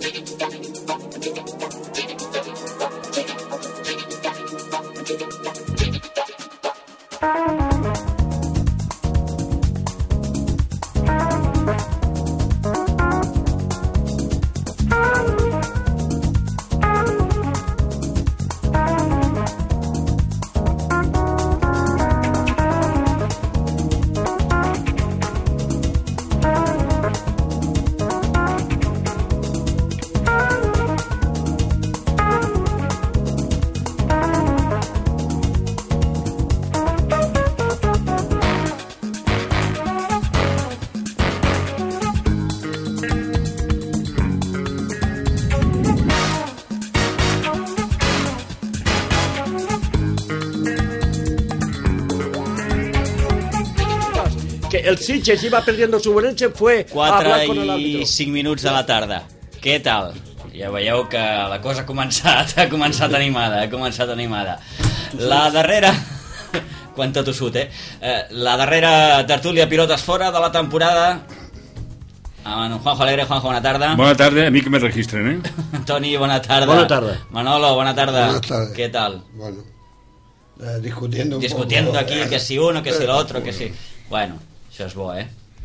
El Sitges iba perdiendo su Bollense fue 4 i 5 minuts de la tarda. Què tal? Ja veieu que la cosa ha començat animada. La darrera... Quan tot ho surt, la darrera tertúlia pilotes fora de la temporada. Juanjo Alegre. Juanjo, bona tarda. Bona tarda, a mi que me registren, Toni, bona tarda. Bona tarda. Manolo, bona tarda. Buenas tardes. ¿Qué tal? Bueno, discutiendo poco, aquí, que si uno, que si el otro, que si... Bueno, això és bo,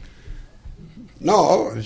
No,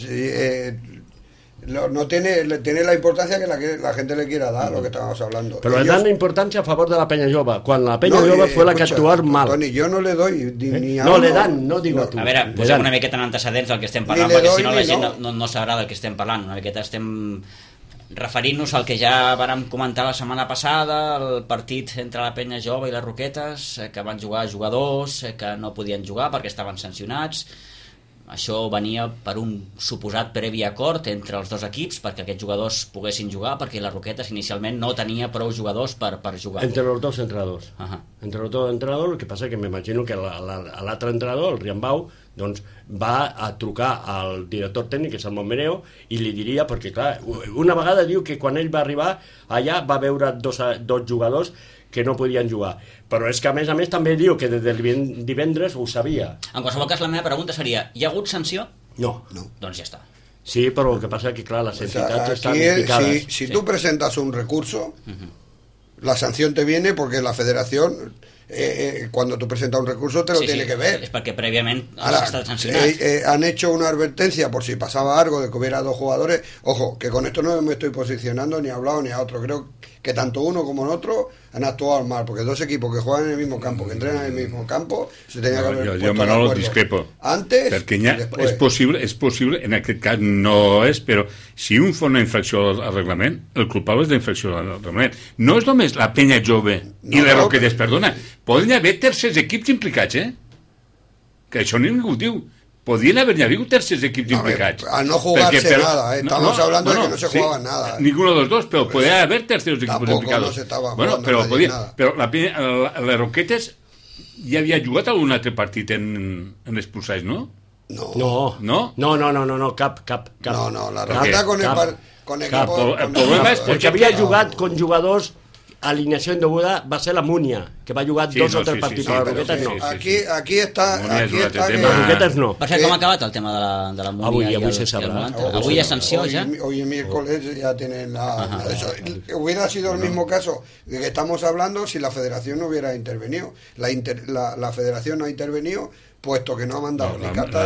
no tiene la importancia que la gente le quiera dar, lo que estábamos hablando. Pero le dan importancia a favor de la Peña Jove, cuando la Peña Jove fue la que actuó mal. Toni, yo no le doy ni a no uno, le dan, no digo tú. A veure, posem una miqueta en antecedents del que estem parlant, perquè si no la gent no sabrà del que estem parlant. Una miqueta estem referint-nos al que ja vàrem comentar la setmana passada, el partit entre la Peña Jove i les Roquetes, que van jugar jugadors que no podien jugar perquè estaven sancionats. Això venia per un suposat previ acord entre els dos equips perquè aquests jugadors poguessin jugar, perquè les Roquetes inicialment no tenia prou jugadors per jugar. Entre los dos entrenadors. Entre los dos entrenadors, el que passa que m'imagino que l'altre entrenador, el Riambau, doncs va a trucar al director tècnic, que és el Montmeneo, i li diria, perquè clar, una vegada diu que quan ell va arribar allà va veure dos jugadors que no podien jugar, però és que a més també diu que des del divendres ho sabia. En qualsevol cas, la meva pregunta seria: hi ha hagut sanció? No. Doncs ja està. Sí, però el que passa es que claro, las entidades están implicadas. Si tú presentas un recurso, la sanción te viene porque la federación, cuando tú presentas un recurso, te lo tiene que ver. Es porque previamente has estado sancionado. Han hecho una advertencia por si pasaba algo de que hubiera dos jugadores. Ojo, que con esto no me estoy posicionando ni a un lado ni a otro. Creo que tanto uno como el otro han actuado mal, porque dos equipos que juegan en el mismo campo, que entrenan en el mismo campo, se tenía que haber jo Manolo, discrepo. Antes perquè i després. És possible, en aquest cas no és, però si un fa una infracció al reglament, el culpable és d'infracció al reglament. No és només la Peña Jove i les Roquetes, perdona. Poden haver tercers equips implicats, que això ningú ho diu. Podían haber habido terceros equipos implicados. Al no jugarse nada, estamos hablando de que no se jugaba nada. Ninguno de los dos, pero podía haber terceros equipos implicados. No se estaba bueno, pero podía. Pero les Roquetes ja havia jugat algun altre partit en expulsats, ¿no? No, cap. No, la Roqueta con el equipo. El problema és perquè havia jugat con jugadors. Alineació indeguda va ser la Múnia, que va jugar dos o tres partits, però les Roquetes no. Aquí està les Roquetes no. Per cert, com ha acabat el tema de la Múnia? Avui se sabrà. Avui hi ha sanció ja? Hoy miércoles ya tienen eso. Hubiera sido el mismo caso de que estamos hablando si la federación no hubiera intervenido. La federación no ha intervenido, puesto que no ha mandado ni carta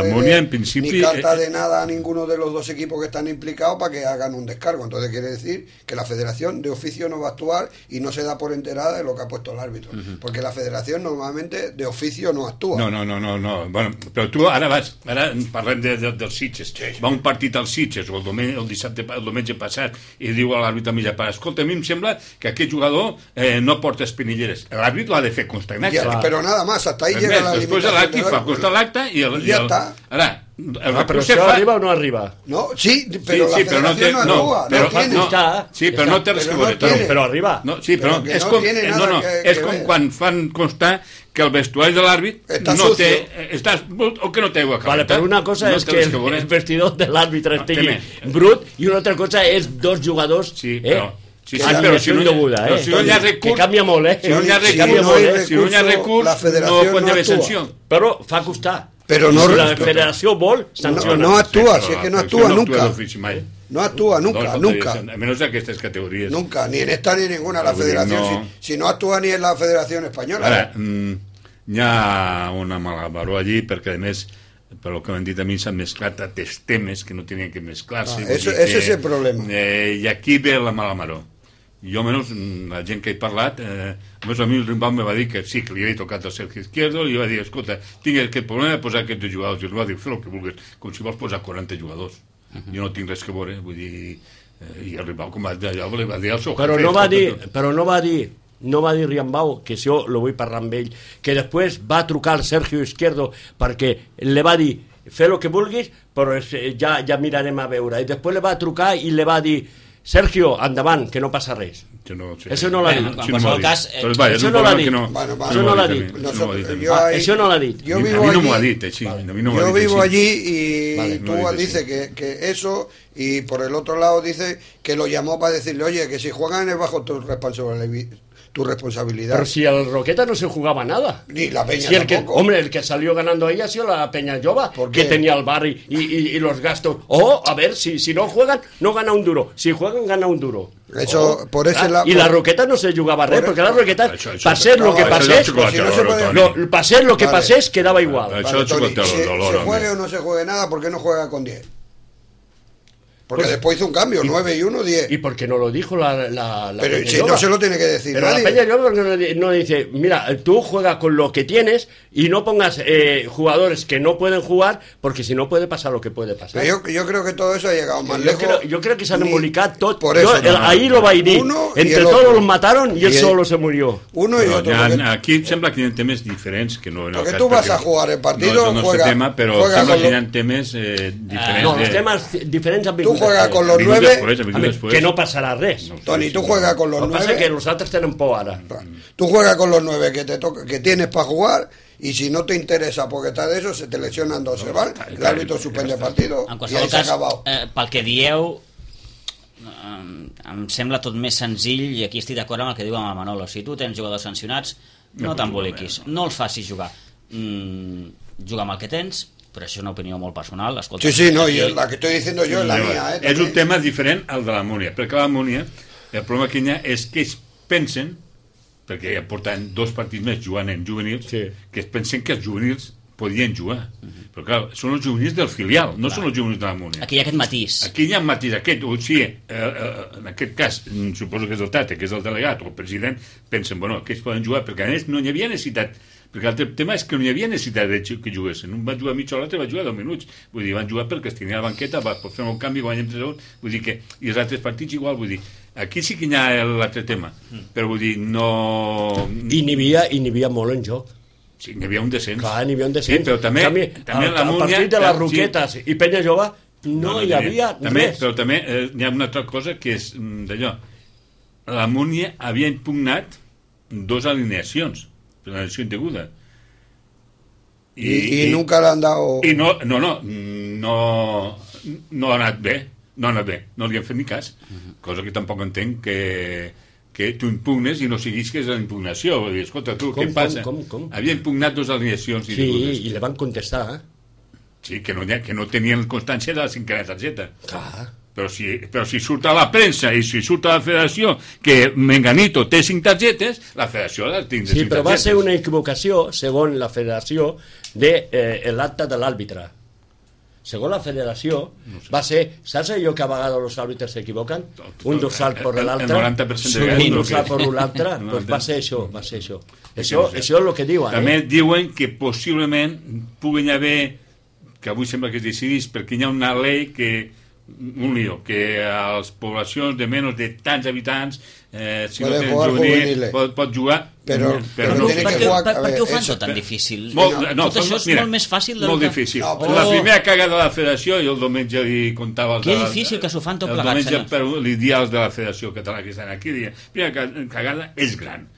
de nada a ninguno de los dos equipos que están implicados para que hagan un descargo. Entonces quiere decir que la federación de oficio no va a actuar y no se da por enterada de lo que ha puesto el árbitro, porque la federación normalmente de oficio no actúa. No. Bueno, però tu ara parlem dels Sitges. Va un partit als Sitges el diumenge passat i diu a l'àrbitre a mitja part: escolta, a mi em sembla que aquest jugador no porta espinilleres. L'àrbit l'ha de fer constar. Pero nada más, hasta ahí llega la limitación. Després l'àrbit fa constar l'acte i ja està. Ara, però això arriba o no arriba? No, sí, pero la federación no actúa. Sí, però no té res que veure. Però arriba. Sí, però és com quan fan constar que el vestuari de l'àrbit està o que no té aigua calenta. Vale, però una cosa és que el vestidor de l'àrbitre estigui brut i una altra cosa és dos jugadors però si no hi ha recurs, que canvia molt, si no hi ha recurs no pot haver sanció. Però fa costar. Però no, si la federació vol, sanciona. No actua, si es que no actua nunca. No actúa nunca, nunca. A menos de aquestes categories. Nunca, ni en esta ni en ninguna. La federación, si no actúa ni en la Federación Espanyola. Ara, hi ha una malabaró allí, perquè a més, per el que m'han dit a mi, s'han mesclat altres temes que no tenien que mesclar-se. Ese és el problema. I aquí ve la malabaró. Jo, almenys, la gent que he parlat, més a mi el Rimbau me va dir que sí, que li havia tocat el Sergio Izquierdo, i va dir, escolta, tinc aquest problema de posar aquests jugadors, i li va dir, fes el que vulguis, com si vols posar 40 jugadors. Jo no tinc res que veure, vull dir, i el Rimbau, com va dir, li va dir el seu però no va dir Riambau, que si jo lo vull parlar amb ell, que després va trucar al Sergio Izquierdo perquè li va dir, fer el que vulguis, però ja mirarem a veure, i després li va trucar i li va dir, Sergio, endavant, que no passa res. Això no l'ha dit. En qualsevol cas, això no l'ha dit. Això no l'ha dit. Això no l'ha dit. A mi no m'ho ha dit, així. Yo vivo allí y tú dices que eso, y por el otro lado dice que lo llamó para decirle, oye, que si juegan es bajo tu responsabilidad. Pero si al Roqueta no se jugaba nada. Ni la Peña si tampoco. Hombre, el que salió ganando ahí ha sido la Peña Lloba, que tenía el barrio y los gastos. A ver, si no juegan, no gana un duro. Si juegan, gana un duro. Eso, por ese lado. Y la Roqueta no se jugaba res, porque la Roqueta, para ser lo que pasés, para ser lo que pasés, quedaba igual. Se juegue o no se juegue nada, ¿por qué no juega con 10? Porque después hizo un cambio, 9 y 1, 10. ¿Y por qué no lo dijo la Pero Peña si Lloba? no se lo tiene que decir pero nadie. La Peña Lloba no dice, mira, tú juegas con lo que tienes y no pongas jugadores que no pueden jugar, porque si no puede pasar lo que puede pasar. Yo creo que todo eso ha llegado más lejos. Yo creo que se han embolicat tot. Por eso, ahí lo va a ir. Entre todos los mataron y él solo se murió. Uno y otro. Aquí sembla que hi ha temes diferents que no... Porque tú vas a jugar el partido, no juega, tema, però sembla que hi ha temes diferents. No, los temas diferents han vingut. Tú juegas con los 9... Que no passarà res. Toni, tú juegas con los 9... Lo que pasa es que los altres tenen por ara. Tú juegas con los 9 que tienes para jugar, y si no te interesa porque está de eso, se te lesionan 2, se van, el árbitro suspende el partido i ahí s'ha acabat. Pel que dieu, em sembla tot més senzill, i aquí estic d'acord amb el que diu amb el Manolo. Si tu tens jugadors sancionats, no t'emboliquis, no els facis jugar. Juga amb el que tens, però això és una opinió molt personal. Escolta, sí, no, y la que estoy diciendo yo es la mía. És un tema diferent al de la Múnia, perquè la Múnia, el problema que hi ha és que ells pensen, perquè ja porten 2 partits més jugant en juvenils, que es pensen que els juvenils podien jugar. Però clar, són els juvenils del filial, no són els juvenils de la Múnia. Aquí hi ha aquest matís. Aquí hi ha un matís. O sigui, en aquest cas, suposo que és el Tate, que és el delegat o el president, pensen, bueno, que ells poden jugar, perquè a més no hi havia necessitat. Perquè el tema és que no hi havia necessitat que juguessin. Un va jugar mitja hora, l'altre va jugar 10 minuts. Vull dir, van jugar perquè es tenia la banqueta, va fer un canvi, guanyem 3 segons. Vull dir que, i els altres partits igual, vull dir, aquí sí que hi ha l'altre tema. Però vull dir, no... I n'hi havia molt en joc. Sí, n'hi havia un descens. Clar, n'hi havia un descens. Sí, però també la Múnia... A partir de les Roquetes i Peña Lloba no hi havia res. Però també hi ha una altra cosa que és d'allò. La Múnia havia impugnat 2 alineacions. La lesión deguda. Y nunca le han dado... I no ha anat bé. No li han fet ni cas. Cosa que tampoc entenc que tu impugnes i no siguis que és la impugnació. Vull dir, escolta, tu, què passa? Com? Havia impugnat 2 alineacions. Sí, i le van contestar. Sí, que no tenien constància de la 5a targeta. Clar. Però si surt a la premsa i si surt a la federació que Menganito té 5 targetes, la federació ha de tindre 5 targetes. Sí, però va ser una equivocació, segons la federació, de l'acte de l'àrbitre. Segons la federació, va ser... Saps allò que a vegades els àrbitres s'equivoquen? Un dorsal per l'altre. El 90% de vegades. Un dorsal per l'altre. Doncs va ser això, Això és el que diuen. També diuen que possiblement puguin haver, que avui sembla que es decidís, perquè hi ha una llei que un lío, que a les poblacions de menys de tants habitants si no tenen juvenil pot jugar però no tiene que jugar. Per què ho fan tot tan difícil? Tot això és molt més fàcil de... Molt difícil. La primera cagada de la federació, jo el diumenge li contava... Que difícil que s'ho fan tot plegat. El diumenge li dia els de la federació catalana que estan aquí, la primera cagada és gran.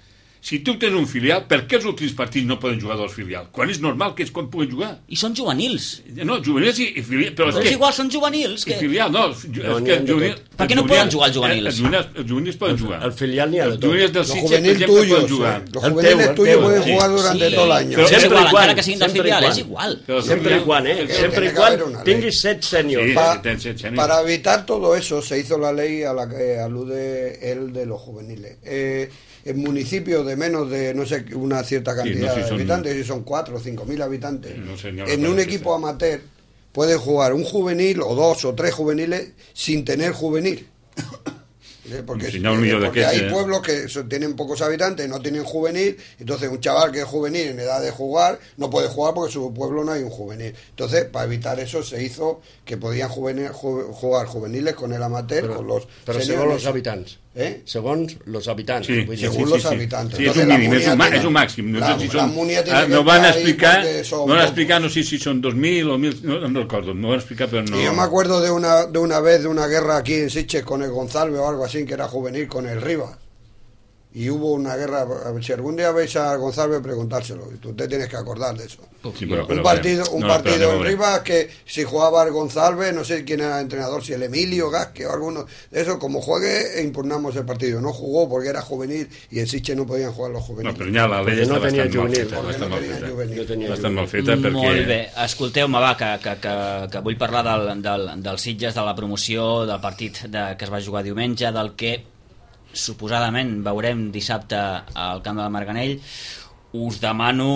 si tu tens un filial, per què els últims partits no poden jugar dos filials? Quan és normal que és quan puguen jugar? I són juvenils. No, juvenils i filial. Però és igual, són juvenils. I filial, no. Per què no poden jugar els juvenils? Els juvenils poden jugar. El filial n'hi ha de tot. Els juvenils del Los Sitges, per exemple, poden jugar. Los juveniles tuyos pueden jugar durante todo el año. Però és igual, encara que siguin del filial, és igual. Sempre i quan, Sempre i quan tinguis 7 sèniors. Para evitar todo eso se hizo la ley a la que alude él de los juveniles. En municipios de menos de, no sé, una cierta cantidad de habitantes, si son 4 o 5.000 habitantes, en un equipo amateur puede jugar un juvenil o 2 o 3 juveniles sin tener juvenil. Porque hay pueblos que tienen pocos habitantes, no tienen juvenil, entonces un chaval que es juvenil en edad de jugar no puede jugar porque en su pueblo no hay un juvenil. Entonces, para evitar eso se hizo que podían jugar juveniles con el amateur, con los seniors. Según los habitantes. Segons los habitantes. Según los habitantes. Sí, és un mínim, és un màxim. No van explicar, no sé si són 2.000 o 1.000, no recordo, no van explicar, però no. Y yo me acuerdo de una vez de una guerra aquí en Sitges con el González o algo así, que era juvenil, con el Rivas. Y hubo una guerra, si algún día veis a González, preguntárselo, usted tienes que acordar de eso. Sí, un partido en Rivas que si jugaba el González, no sé quién era el entrenador, si el Emilio Gasque o alguno de eso, como juegue, impugnamos el partido. No jugó porque era juvenil y en Sitges no podían jugar los juveniles. No, però ja la llei està bastant mal feta, perquè... Molt bé, escolteu-me, va, que vull parlar del Sitges, de la promoció, del partit que es va jugar diumenge, del que suposadament veurem dissabte al camp del Marganell. Us demano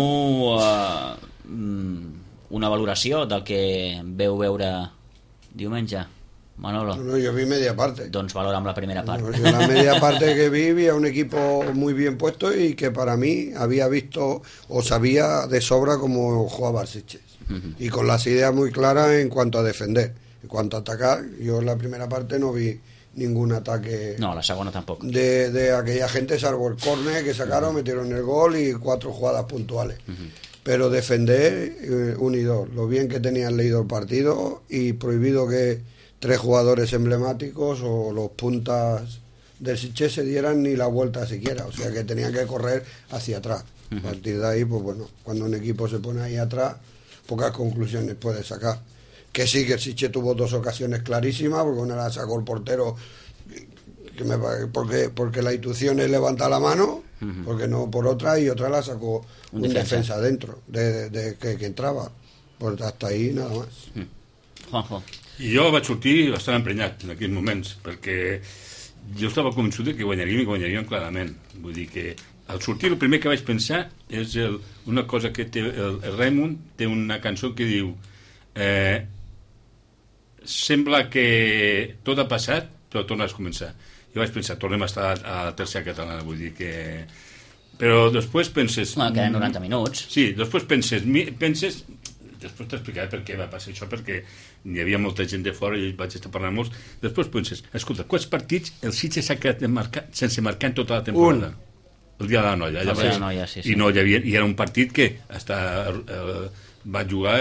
una valoració del que veu veure diumenge, Manolo. No, yo vi media parte. Doncs valora'm la primera part. No, la media parte que vi a un equipo muy bien puesto y que para mí había visto o sabía de sobra cómo jugaba el Sitges. Y con las ideas muy claras en cuanto a defender. En cuanto a atacar, yo en la primera parte no vi ningún ataque. No, la segunda tampoco. De aquella gente, salvo el córner que sacaron, metieron el gol y 4 jugadas puntuales. Pero defender unido, lo bien que tenían leído el partido y prohibido que 3 jugadores emblemáticos o los puntas del Sitges se dieran ni la vuelta siquiera, o sea que tenían que correr hacia atrás. A partir de ahí, pues bueno, cuando un equipo se pone ahí atrás, pocas conclusiones puede sacar. Que sí, que el Sitges tuvo 2 ocasiones clarísimas, porque una la sacó el portero, porque la intuición es levantar la mano, porque no por otra, y otra la sacó un defensa dentro, que entraba. Pues hasta ahí nada más. Juanjo. I jo vaig sortir bastant emprenyat en aquells moments, perquè jo estava convençut que guanyaríem i guanyaríem clarament. Vull dir que al sortir el primer que vaig pensar és una cosa que té el Raymond, té una cançó que diu sembla que tot ha passat però torna a començar. Jo vaig pensar, tornem a estar a la tercera catalana, vull dir que... Però després penses... Bueno, queden 90 minuts. Sí, després penses... Després t'explicaré per què va passar això, perquè hi havia molta gent de fora i vaig estar parlant molts. Després penses, escolta, quants partits el Sitges s'ha quedat sense marcar en tota la temporada? El dia de la noia. El dia de la noia, sí. I no hi havia... I era un partit que va jugar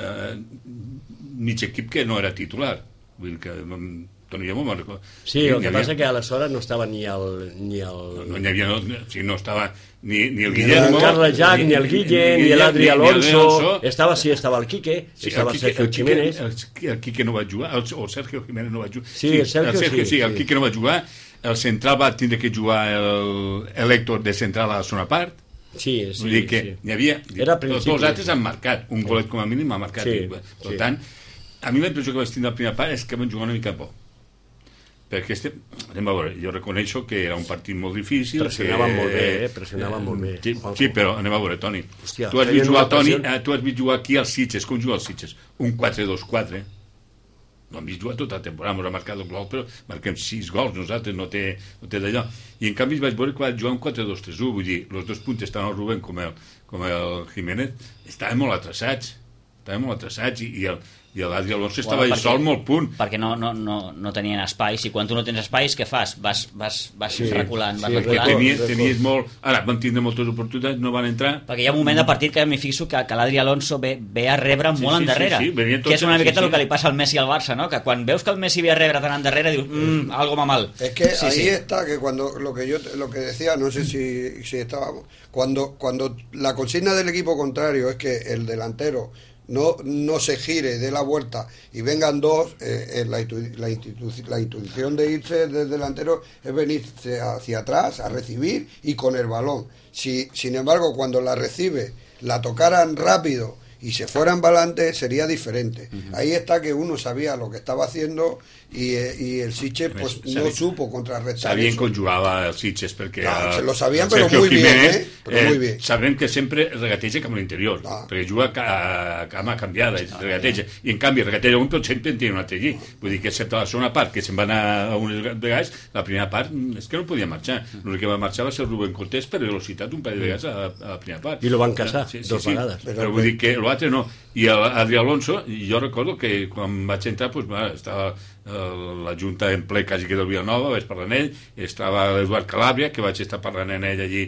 mig equip que no era titular. Vull dir que Toni Llamó me'n recordo. Sí, el que passa que aleshores no estava ni el... No hi havia... No estava ni el Guillermo... Ni el Carles Jack, ni el Guille, ni l'Adri Alonso... Estava el Quique, estava el Sergio Jiménez... El Quique no va jugar, o Sergio Jiménez no va jugar. Sí, el Sergio sí. El Quique no va jugar, el central va tindre que jugar l'Héctor de central a la segona part. Sí. Vull dir que hi havia... Els dos altres han marcat, un golet com a mínim ha marcat. Per tant, a mi la impressió que vaig tindre la primera part és que van jugar una mica por. Perquè anem a veure, jo reconeixo que era un partit molt difícil. Pressionaven molt bé. Sí, però anem a veure, Toni. Tu has vist jugar aquí als Sitges, com juga als Sitges? Un 4-2-4. No hem vist jugar tota la temporada, ens ha marcat el gol, però marquem 6 gols nosaltres, no té d'allò. I en canvi vaig veure que va jugar un 4-2-3-1, vull dir, els 2 puntes, tant el Rubén com el Jiménez, estaven molt atrasats. I i l'Adri Alonso estava sol molt punt. Perquè no tenien espai. Si quan tu no tens espais, què fas? Vas reculant, vas reculant. Tenies molt... Ara, van tindre moltes oportunitats, no van entrar. Perquè hi ha un moment de partit que m'hi fixo que l'Adri Alonso ve a rebre molt endarrere. Que és una miqueta el que li passa al Messi i al Barça, ¿no? Que quan veus que el Messi ve a rebre tan endarrere, dius, algo va mal. Es que ahí está, que cuando lo que decía, no sé si estábamos, cuando la consigna del equipo contrario es que el delantero no se gire, dé la vuelta y vengan dos, la intuición de irse del delantero es venirse hacia atrás a recibir y con el balón. Sin embargo, cuando la recibe, la tocaran rápido y se fueran para adelante, sería diferente. Ahí está que uno sabía lo que estaba haciendo y el Sitges pues no supo contrarrestar. Sabien que jugava el Sitges perquè... se lo sabien, però muy bien, però muy bien. Sabem que sempre regateja cap a l'interior, perquè juga a cama canviada, regateja, i en canvi regateja un, però sempre en té un altre allí. Vull dir que excepte la segona part, que se'n va anar a unes vegades, la primera part és que no podia marxar. L'únic que va marxar va ser el Rubén Cortés per velocitat un parell de vegades a la primera part. I lo van casar dos vegades. Però vull dir que l'altre no. I l'Adri Alonso, jo recordo que quan vaig entrar estava la Junta en ple quasi que del Vilanova, vaig parlar amb ell, estava l'Eduard Calàbria, que vaig estar parlant amb ell allí.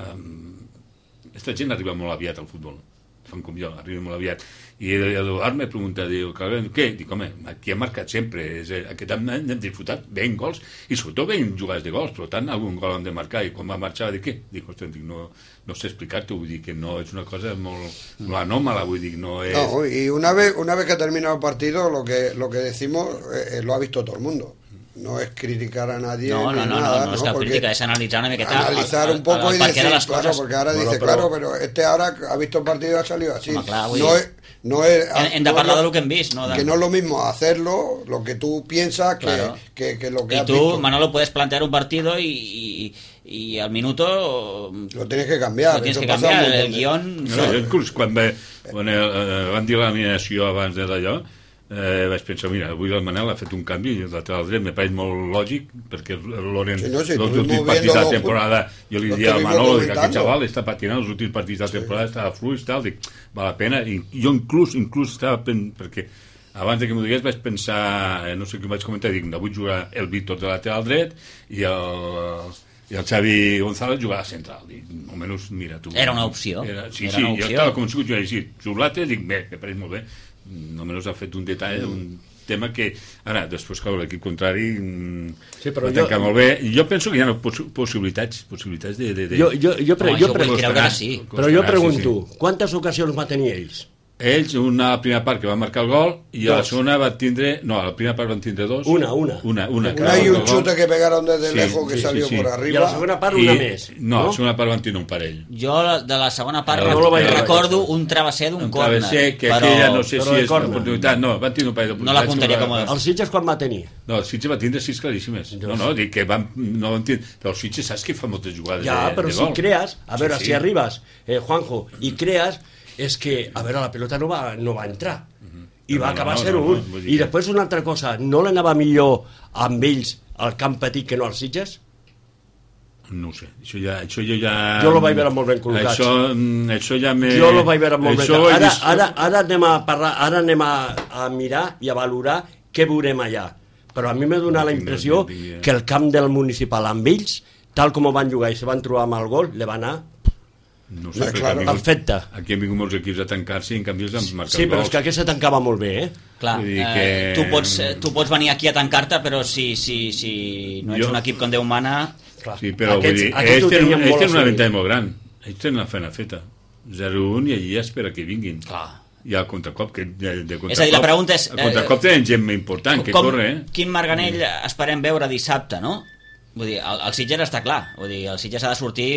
Aquesta gent arriba molt aviat al futbol, fan com jo, arriba molt aviat. I l'Eduard me pregunta, diu, què? Dic, home, aquí ha marcat sempre, aquest any hem disfrutat 20 gols, i sobretot 20 jugades de gols, però tant algun gol hem de marcar, i quan va marxar va dir, què? Dic, ostres, no sé explicar-t'ho, vull dir que no és una cosa molt anòmala, vull dir, no és... No, y una vez que ha terminado el partido, lo que decimos lo ha visto todo el mundo. No es criticar a nadie. No es que crítica, es analizar una miqueta. Analizar un poco y decir, claro, porque ahora dice, claro, pero ahora ha visto el partido y ha salido así. Hem de parlar del que hem vist, no? Que no es lo mismo hacerlo, lo que tú piensas, que lo que has visto. Y tú, Manolo, puedes plantear un partido y al minuto... Lo tienes que cambiar. El guión... Inclús quan van dir l'alineació abans de d'allò, vaig pensar, mira, avui el Manel ha fet un canvi i el lateral dret me pareix molt lògic perquè l'Oren els últims partits de la temporada jo li diria al Manolo que aquest xaval està patinant els últims partits de la temporada, estava fluix tal, dic, val la pena, i jo inclús estava perquè abans de que m'ho digués vaig pensar, no sé què vaig comentar, dic, avui jugar el Víctor de lateral dret i el Xavi González jugava a central, dic, almenys mira tu. Era una opció. Sí, jo estava convençut, jo dic, Xublate, dic, bé, me pareix molt bé, almenys ha fet un detall, un tema que ara, després que l'equip contrari va tancar molt bé. Jo penso que hi ha possibilitats de... Però jo pregunto, quantes ocasions va tenir ells? Ells, una primera part que va marcar el gol i a la segona van tindre... No, a la primera part van tindre dos. Una. Hay un chute que pegaron desde lejos que salió por arriba. I a la segona part una més. No, a la segona part van tindre un parell. Jo de la segona part recordo un travesser d'un córner. Un travesser que aquella no sé si és una oportunitat. No, van tindre un parell d'oportunitats. No la contaria com a... El Sitges quan va tenir? No, el Sitges va tindre 6 claríssimes. No, dic que no van tindre... Però el Sitges saps que fa moltes jugades de gol. Ja, però si crees, a veure, si arribes, Juanjo, i crees... és que, a veure, la pelota no va entrar i va acabar 0-1 i després una altra cosa, no l'anava millor amb ells al camp petit que no als Sitges? No ho sé, això ja... Jo lo vaig veure molt ben col·locats. Això ja me... Jo lo vaig veure molt ben. Ara anem a parlar, ara anem a mirar i a valorar què veurem allà. Però a mi m'ha donat la impressió que el camp del Municipal amb ells, tal com ho van jugar i se van trobar amb el gol, le va anar... No sé, perfecte. Aquí han vingut molts equips a tancar-se i en canvi els han marcat gols. Sí, però és que aquest se tancava molt bé, Clar, tu pots venir aquí a tancar-te, però si no ets un equip com Déu mana... Sí, però vull dir, ells tenen una avantatge molt gran. Ells tenen la feina feta. 0-1 i allí espera que vinguin. Clar. I el contracop, que és a dir, la pregunta és... El contracop tenen gent important que corre, Quin Marganell esperem veure dissabte, no? Vull dir, el Sitges està clar. Vull dir, el Sitges ha de sortir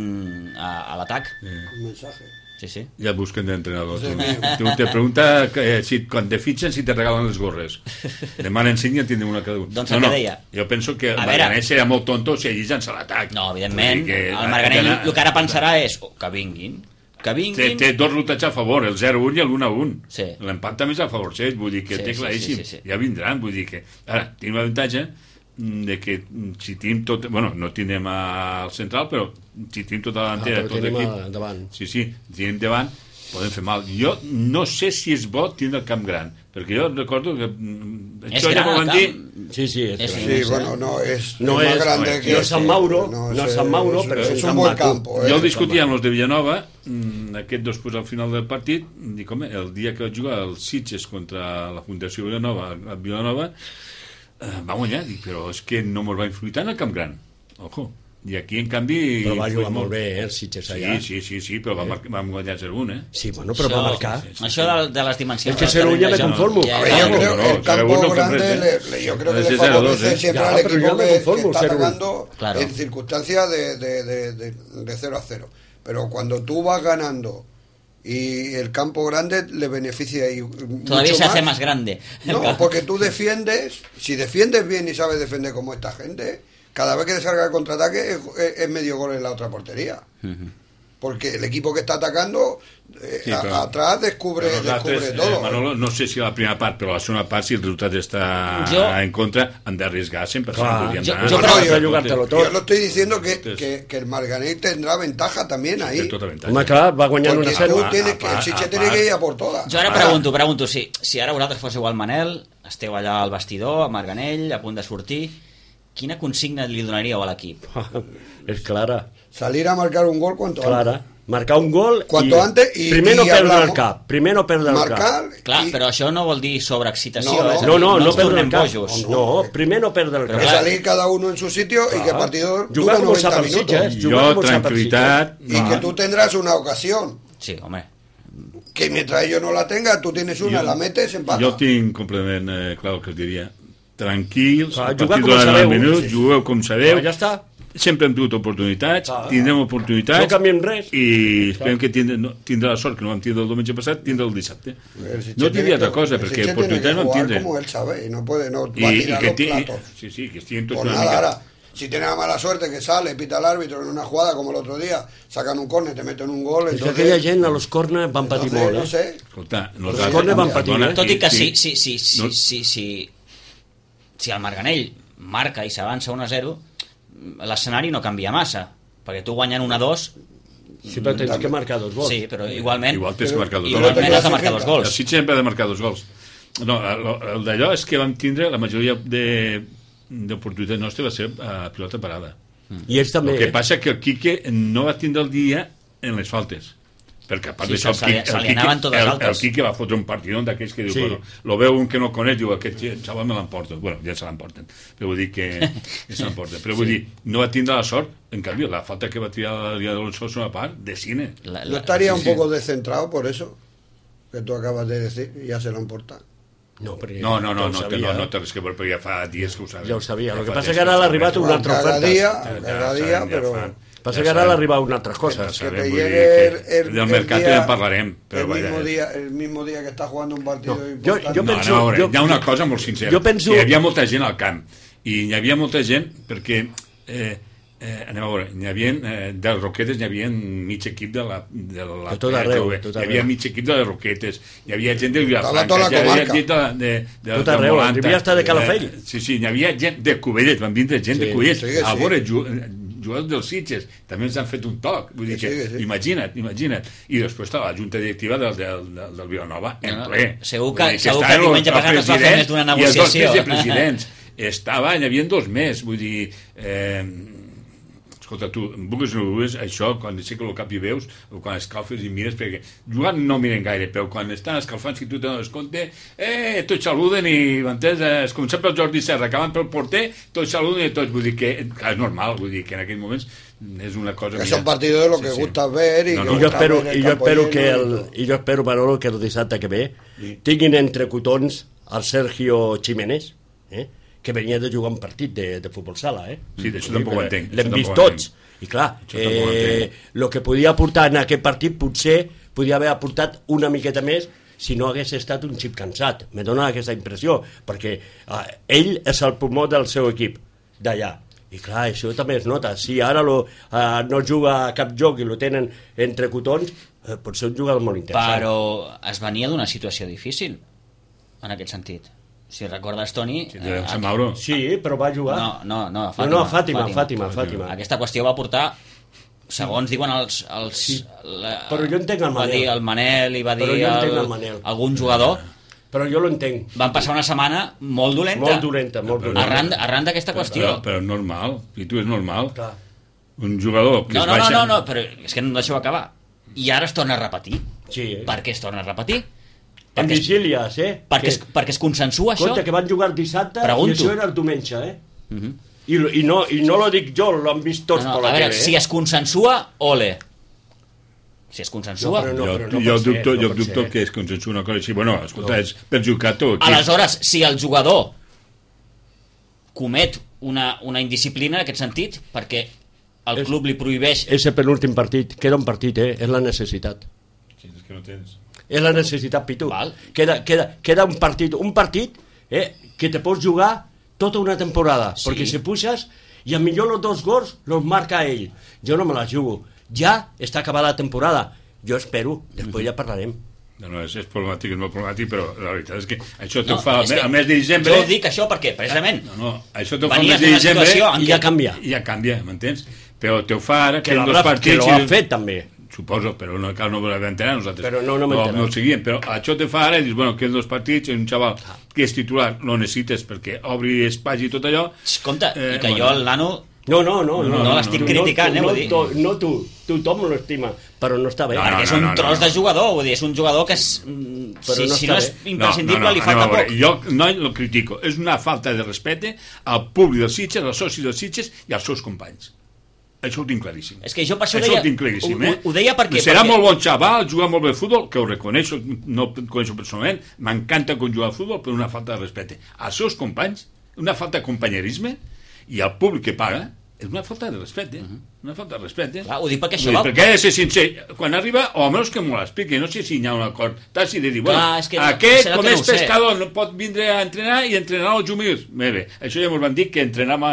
a l'atac. Un mensaje. Sí. Ja busquen d'entrenador. Te pregunta si quan te fitxen si te regalen les gorres. Demanen 5 i en tindrem una cada un. Doncs el que deia. Jo penso que el Marganell serà molt tonto si allí llança l'atac. No, evidentment. El Marganell el que ara pensarà és que vinguin. Té dos rutats a favor, el 0-1 i el 1-1. Sí. L'empat també és a favor seu, vull dir que té claríssim. Ja vindran, vull dir que... Ara, tenim l'avantatge de que si tenim tot... Bueno, no tenim al central, però si tenim tota la delantera, tot l'equip... davant. Sí, tenim davant. poden fer mal. Jo no sé si és bo tindre el camp gran, perquè jo recordo que és gran el camp. Sí, és bueno, no és más grande que no és Sant Mauro, Sant Mauro, però és un buen campo. Jo el discutia amb els de Villanova, aquest després al final del partit, dic, home, el dia que vaig jugar el Sitges contra la Fundació Villanova, a Villanova, va guanyar, dic, però és que no mos va influir tant el camp gran. Ojo. I aquí, en canvi... Però va jugar molt bé, el Sitges allà. Sí, però vam guanyar 0-1, Sí, bueno, però va marcar. Això de les dimensions... Es que 0-1 ya me conformo. Yo creo que el campo grande, yo creo que le favorece siempre al equipo que está atacando en circunstancias de 0-0. Pero cuando tú vas ganando y el campo grande le beneficia y todavía se hace más grande. No, porque tú defiendes, si defiendes bien y sabes defender como esta gente... Cada vez que descarga el contraataque es medio gol en la otra portería. Porque el equipo que está atacando atrás descubre todo. Manolo, no sé si la primera part, però la segona part, si el resultat està en contra, han d'arriesgar sempre. Yo lo estoy diciendo que el Marganell tendrá ventaja también ahí. Home, clar, va guanyant 1-0. El Sitges tiene que ir a por todas. Jo ara pregunto si ara vosaltres fóssiu al Manel, esteu allà al vestidor, a Marganell, a punt de sortir, quina consigna li donaríeu a l'equip? És clara. Salir a marcar un gol cuanto antes. Marcar un gol antes y primer no perdre el cap. Primer no perdre el cap. Clar, però això no vol dir sobreexcitació. No perdre el cap. No, primer no perdre el cap. Salir cada uno en su sitio y que el partido dura 90 minutos. Yo, tranquilidad. Y que tú tendrás una ocasión. Sí, hombre. Que mientras ellos no la tengan, tú tienes una, la metes, empata. Jo tinc complement clar el que us diria. Tranquils, a partir de 90 minuts, jugueu com sabeu. Ja està. Sempre hem tingut oportunitats, tindrem oportunitats. No canviem res. I esperem que tindrà la sort que no vam tindre el diumenge passat, tindrà el dissabte. No diria altra cosa, perquè oportunitats no en tindrem. Como él sabe, y no va a tirar los platos. Sí, que estiguin tots una mica. Ahora, si tienes la mala suerte que sale, pita el árbitro en una jugada como el otro día, sacan un córner, te meten un gol. És que aquella gent a los córners van patir molt, no sé. Escolta, els córners van patir, Tot i que si el Marganell marca i s'avança 1-0, l'escenari no canvia massa, perquè tu guanyant 1-2... Sí, però tens que marcar 2 gols. Sí, però igualment... Igual tens que marcar 2 gols. Igualment has de marcar 2 gols. El Sitges sempre ha de marcar 2 gols. No, el d'allò és que vam tindre la majoria d'oportunitats nostres va ser a pilota parada. I ells també. El que passa que el Quique no va tindre el dia en les faltes. Perquè a part d'això el Quique va fotre un partidón d'aquells que diu, bueno, lo veu un que no coneix, diu, aquest xaval me l'emporta. Bueno, ja se l'emporten, però vull dir que se l'emporta. Però vull dir, no va tindre la sort, en canvi, la falta que va tirar el dia de l'Alonso és una part de cine. No estaría un poco descentrado por eso que tú acabas de decir, y ya se lo emporta. No, té res que veure, perquè ja fa dies que ho sabia. Ja ho sabia, el que passa que ara l'ha arribat una altra oferta. Cada dia, però... Pasa que ahora le arriba una otras cosas. Que te llegue del mercado ya parlarem. El mismo día que está jugando un partido importante. Jo penso... Hi ha una cosa molt sincera. Hi havia molta gent al camp. I hi havia molta gent perquè... anem a veure, n'hi havia de les Roquetes, n'hi havia mig equip de la tot arreu, hi havia mig equip de les Roquetes, hi havia gent de Vilafranca, hi havia gent de tot arreu, hi havia estat de Calafell. Sí, n'hi havia gent de Cubellet, van vindre gent de Cubellet. A veure, jugadors dels Sitges també ens han fet un toc, vull dir que imagina't, i després està la junta directiva del Vilanova en ple. Segur que diumenge passat es va fer més d'una negociació. I els dos presidents estaven, hi havia 2 més, vull dir, escolta, tu, vulguis o no vulguis, això, quan aixeques el cap i veus, o quan escalfes i mires, perquè jugant no miren gaire, però quan estan escalfant, si tu te dones compte, tots saluden i, es comença pel Jordi Serra, acaben pel porter, tots saluden i tots, vull dir que és normal, vull dir que en aquells moments és una cosa... Que són partidos de lo que gusta ver i jo espero, Manolo, que el dissabte que ve tinguin entre cotons el Sergio Jiménez, que venia de jugar un partit de futbol sala, Sí, d'això tampoc ho entenc. L'hem vist tots. I clar, el que podia aportar en aquest partit potser podia haver aportat una miqueta més si no hagués estat un xip cansat. Me dona aquesta impressió, perquè ell és el pulmó del seu equip d'allà. I clar, això també es nota. Si ara no juga a cap joc i lo tenen entre cotons, pot ser un jugador molt interessant. Però es venia d'una situació difícil, en aquest sentit. Si recordes, Toni... Sí, però va jugar. No, a Fàtima. Aquesta qüestió va portar segons diuen però jo entenc el Manel. Va dir el Manel i va dir algun jugador. Però jo l'entenc. Van passar una setmana molt dolenta. Arran d'aquesta qüestió. Però és normal, Pitu, és normal. Clar. Un jugador que No, però és que no deixeu acabar. I ara es torna a repetir. Sí. Per què es torna a repetir? En vigílies, Perquè es consensua això. Compte que van jugar el dissabte i això era el diumenge, I no lo dic jo, l'han vist tots per la tele. Si es consensua, ole. Si es consensua... Jo dubto que es consensua una cosa així. Bueno, escolta, és perjudicat. Aleshores, si el jugador comet una indisciplina en aquest sentit, perquè el club li prohibeix... És el penúltim partit, queda un partit, és la necessitat. Sí, és que no tens... És la necessitat, Pitu. Queda un partit que te pots jugar tota una temporada, perquè si puixes i a millor els 2 gols los marca ell. Jo no me la jugo. Ja està acabada la temporada. Jo espero, després ja parlarem. No, és problemàtic, és molt problemàtic, però la veritat és que això t'ho fa al mes de desembre... Jo dic això perquè, precisament, això t'ho fa al mes de desembre i ja canvia. I ja canvia, m'entens? Però t'ho fa ara que en 2 partits... Que l'ho ha fet, també. Suposo, però no cal no volem enterar nosaltres. Però no m'entenem. No seguim, però això te fa ara i dius, bueno, que en 2 partits un xaval que és titular lo necessites perquè obri espai i tot allò... Compte, i que jo el nano... No l'estic criticant, vull dir. No tu, tothom l'estima, però no està bé. Perquè és un tros de jugador, vull dir, és un jugador que si no és imprescindible li falta poc. Jo no lo critico, és una falta de respecte al públic dels Sitges, als socis dels Sitges i als seus companys. Això ho tinc claríssim. És que jo per això ho deia perquè... Serà molt bon xaval, jugar molt bé al futbol, que ho reconeixo, no el coneixo personalment, m'encanta quan jugar al futbol, però una falta de respecte. Als seus companys, una falta de companyerisme, i al públic que paga, és una falta de respecte. Una falta de respecte. Clar, ho dic perquè això... Perquè he de ser sincer, quan arriba, o almenys que m'ho l'expliqui, no sé si hi ha un acord, t'has de dir, bueno, aquest, com és pescador, no pot vindre a entrenar i entrenar els humils. Bé, això ja m'ho van dir, que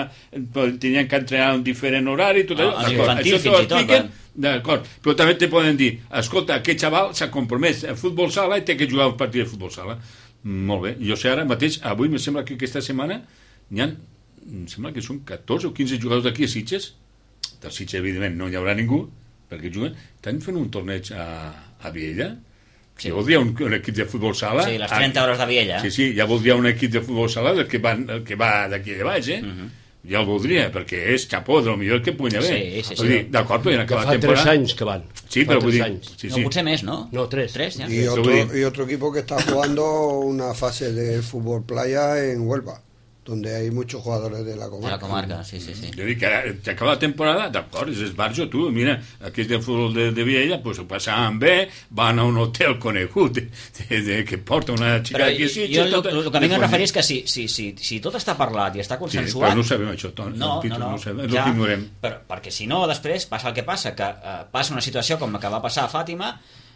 tenien que entrenar un diferent horari, tot allò, d'acord, això t'ho expliquen, d'acord, però també te poden dir, escolta, aquest xaval s'ha compromès a futbol sala i té que jugar un partit de futbol sala. Molt bé, jo sé ara mateix, avui me sembla que aquesta setmana n'hi ha, em sembla que són 14 o 15 jugadors d'aquí a Sitges. Del Sitges, evidentment, no hi haurà ningú, perquè juguen. Estan fent un torneig a Viella. Ja voldria un equip de futbol sala. Sí, les 30 hores de Viella. Sí, ja voldria un equip de futbol sala que va d'aquí de baix, Ja el voldria, perquè és xapó, de lo millor que pugui haver. Sí. D'acord, però ja acaba la temporada. Fa 3 anys que van. Sí, però vull dir... No, potser més, ¿no? No, 3. 3 ya. Y otro equipo que está jugando una fase de fútbol playa en Huelva, donde hay muchos jugadores de la comarca. De la comarca, sí. Jo dic que ara t'acaba la temporada, d'acord, és esbarjo, tu, mira, aquí és del futbol de Viella, pues ho passaven bé, van a un hotel conegut que porta una xica aquí a Sitges... Jo el que m'he de referir és que si tot està parlat i està consensuat... Sí, però no sabem això, no sabem, és el que ignorem. Perquè si no, després passa el que passa, que passa una situació com la que va passar a Fàtima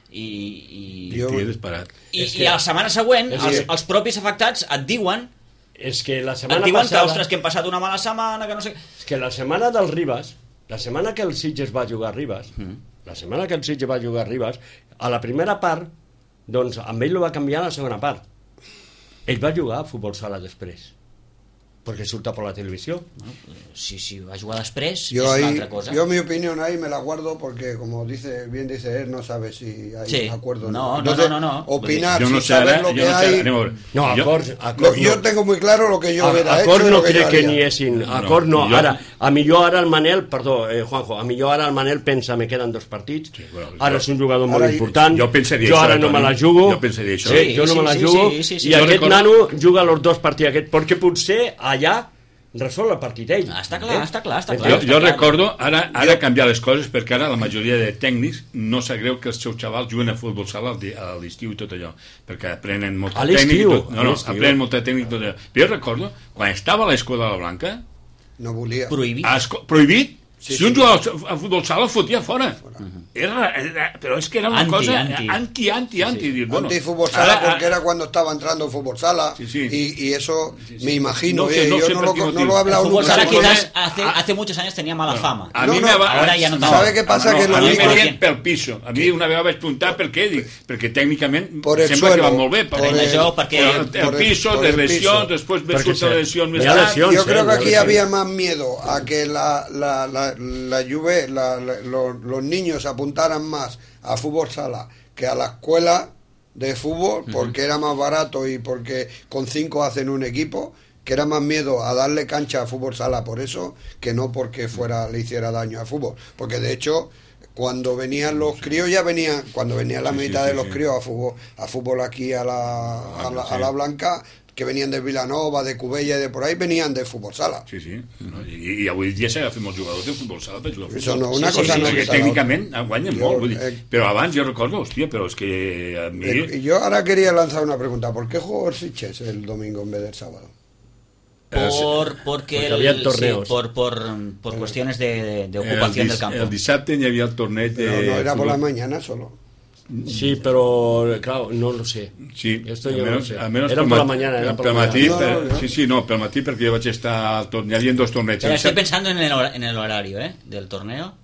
i a la setmana següent els propis afectats et diuen la setmana et diuen que, ostres, que hem passat una mala setmana, que no sé... És que la setmana del Ribas, la setmana que el Sitges va jugar a Ribas, a la primera part, doncs amb ell lo va canviar a la segona part. Ell va jugar a futbol sala després, porque surta por la televisión. Bueno, si va a jugar després es una altra cosa. Yo mi opinión ahí me la guardo porque como bien dice él, no sabe si hay acuerdo. No. Opinar yo no sin saber lo que hay. No, acord yo tengo muy claro lo que yo hubiera hecho. Acord no crec que n'hi haguessin. Acord no. Ara, a millor ara el Manel, perdó, Juanjo, a millor ara el Manel pensa, me queden 2 partits. Sí, bueno, ara és un jugador molt important. Jo ara no me la jugo. Jo pensaria això. Jo no me la jugo. I aquest nano juga els 2 partits aquest, perquè potser allà resol el partit ell. Està clar. Jo recordo ara canviar les coses, perquè ara la majoria de tècnics no sap greu que els seus xavals juguen a futbol sala a l'estiu i tot allò, perquè aprenen molta tècnica. Aprenen molta tècnica i tot allò. Però jo recordo, quan estava a l'Escola de la Blanca, no volia. Prohibit? Si un jugava a futbol sala, el fotia fora. Pero es que era una cosa anti. Anti-fútbol sala, porque era cuando estaba entrando en fútbol sala. Y eso me imagino. No lo he hablado nunca. El fútbol sala quizás hace muchos años tenía mala fama. Ahora ya no tanto. ¿Sabe qué pasa? A mi me deien pel piso. A mi una vegada vaig preguntar per què, perquè tècnicament sembla que va molt bé. El piso, de lesions, després ve la lesió més gran. Yo creo que aquí había más miedo a que la Juve, los niños se apuntaran más a fútbol sala que a la escuela de fútbol, porque era más barato y porque con 5 hacen un equipo, que era más miedo a darle cancha a fútbol sala por eso, que no porque le hiciera daño al fútbol. Porque de hecho, cuando venían los críos, cuando venía la mitad de los críos a fútbol aquí a la Blanca, que venían de Vilanova, de Cubella y de por ahí, venían de fútbol sala. Sí. I avui dia s'agafen molts jugadors de futbol sala per jugar a futbol. Això no, una cosa no que tècnicament guanyen molt, vull dir. Però abans jo recordo, hòstia, però és que a mi... Yo ahora quería lanzar una pregunta. ¿Por qué jugó el Sitges el domingo en vez del sábado? Porque había torneos. Por cuestiones de ocupación del campo. El dissabte hi havia el torneig de... No era por la mañana solo. Sí, pero claro, no lo sé. Sí, esto yo no lo sé. Almenys Era por la mañana, era por la mañana. Sí, pel matí, perquè jo vaig estar... Hi havia 2 torneigs. Pero estoy pensando en el horario, del torneo.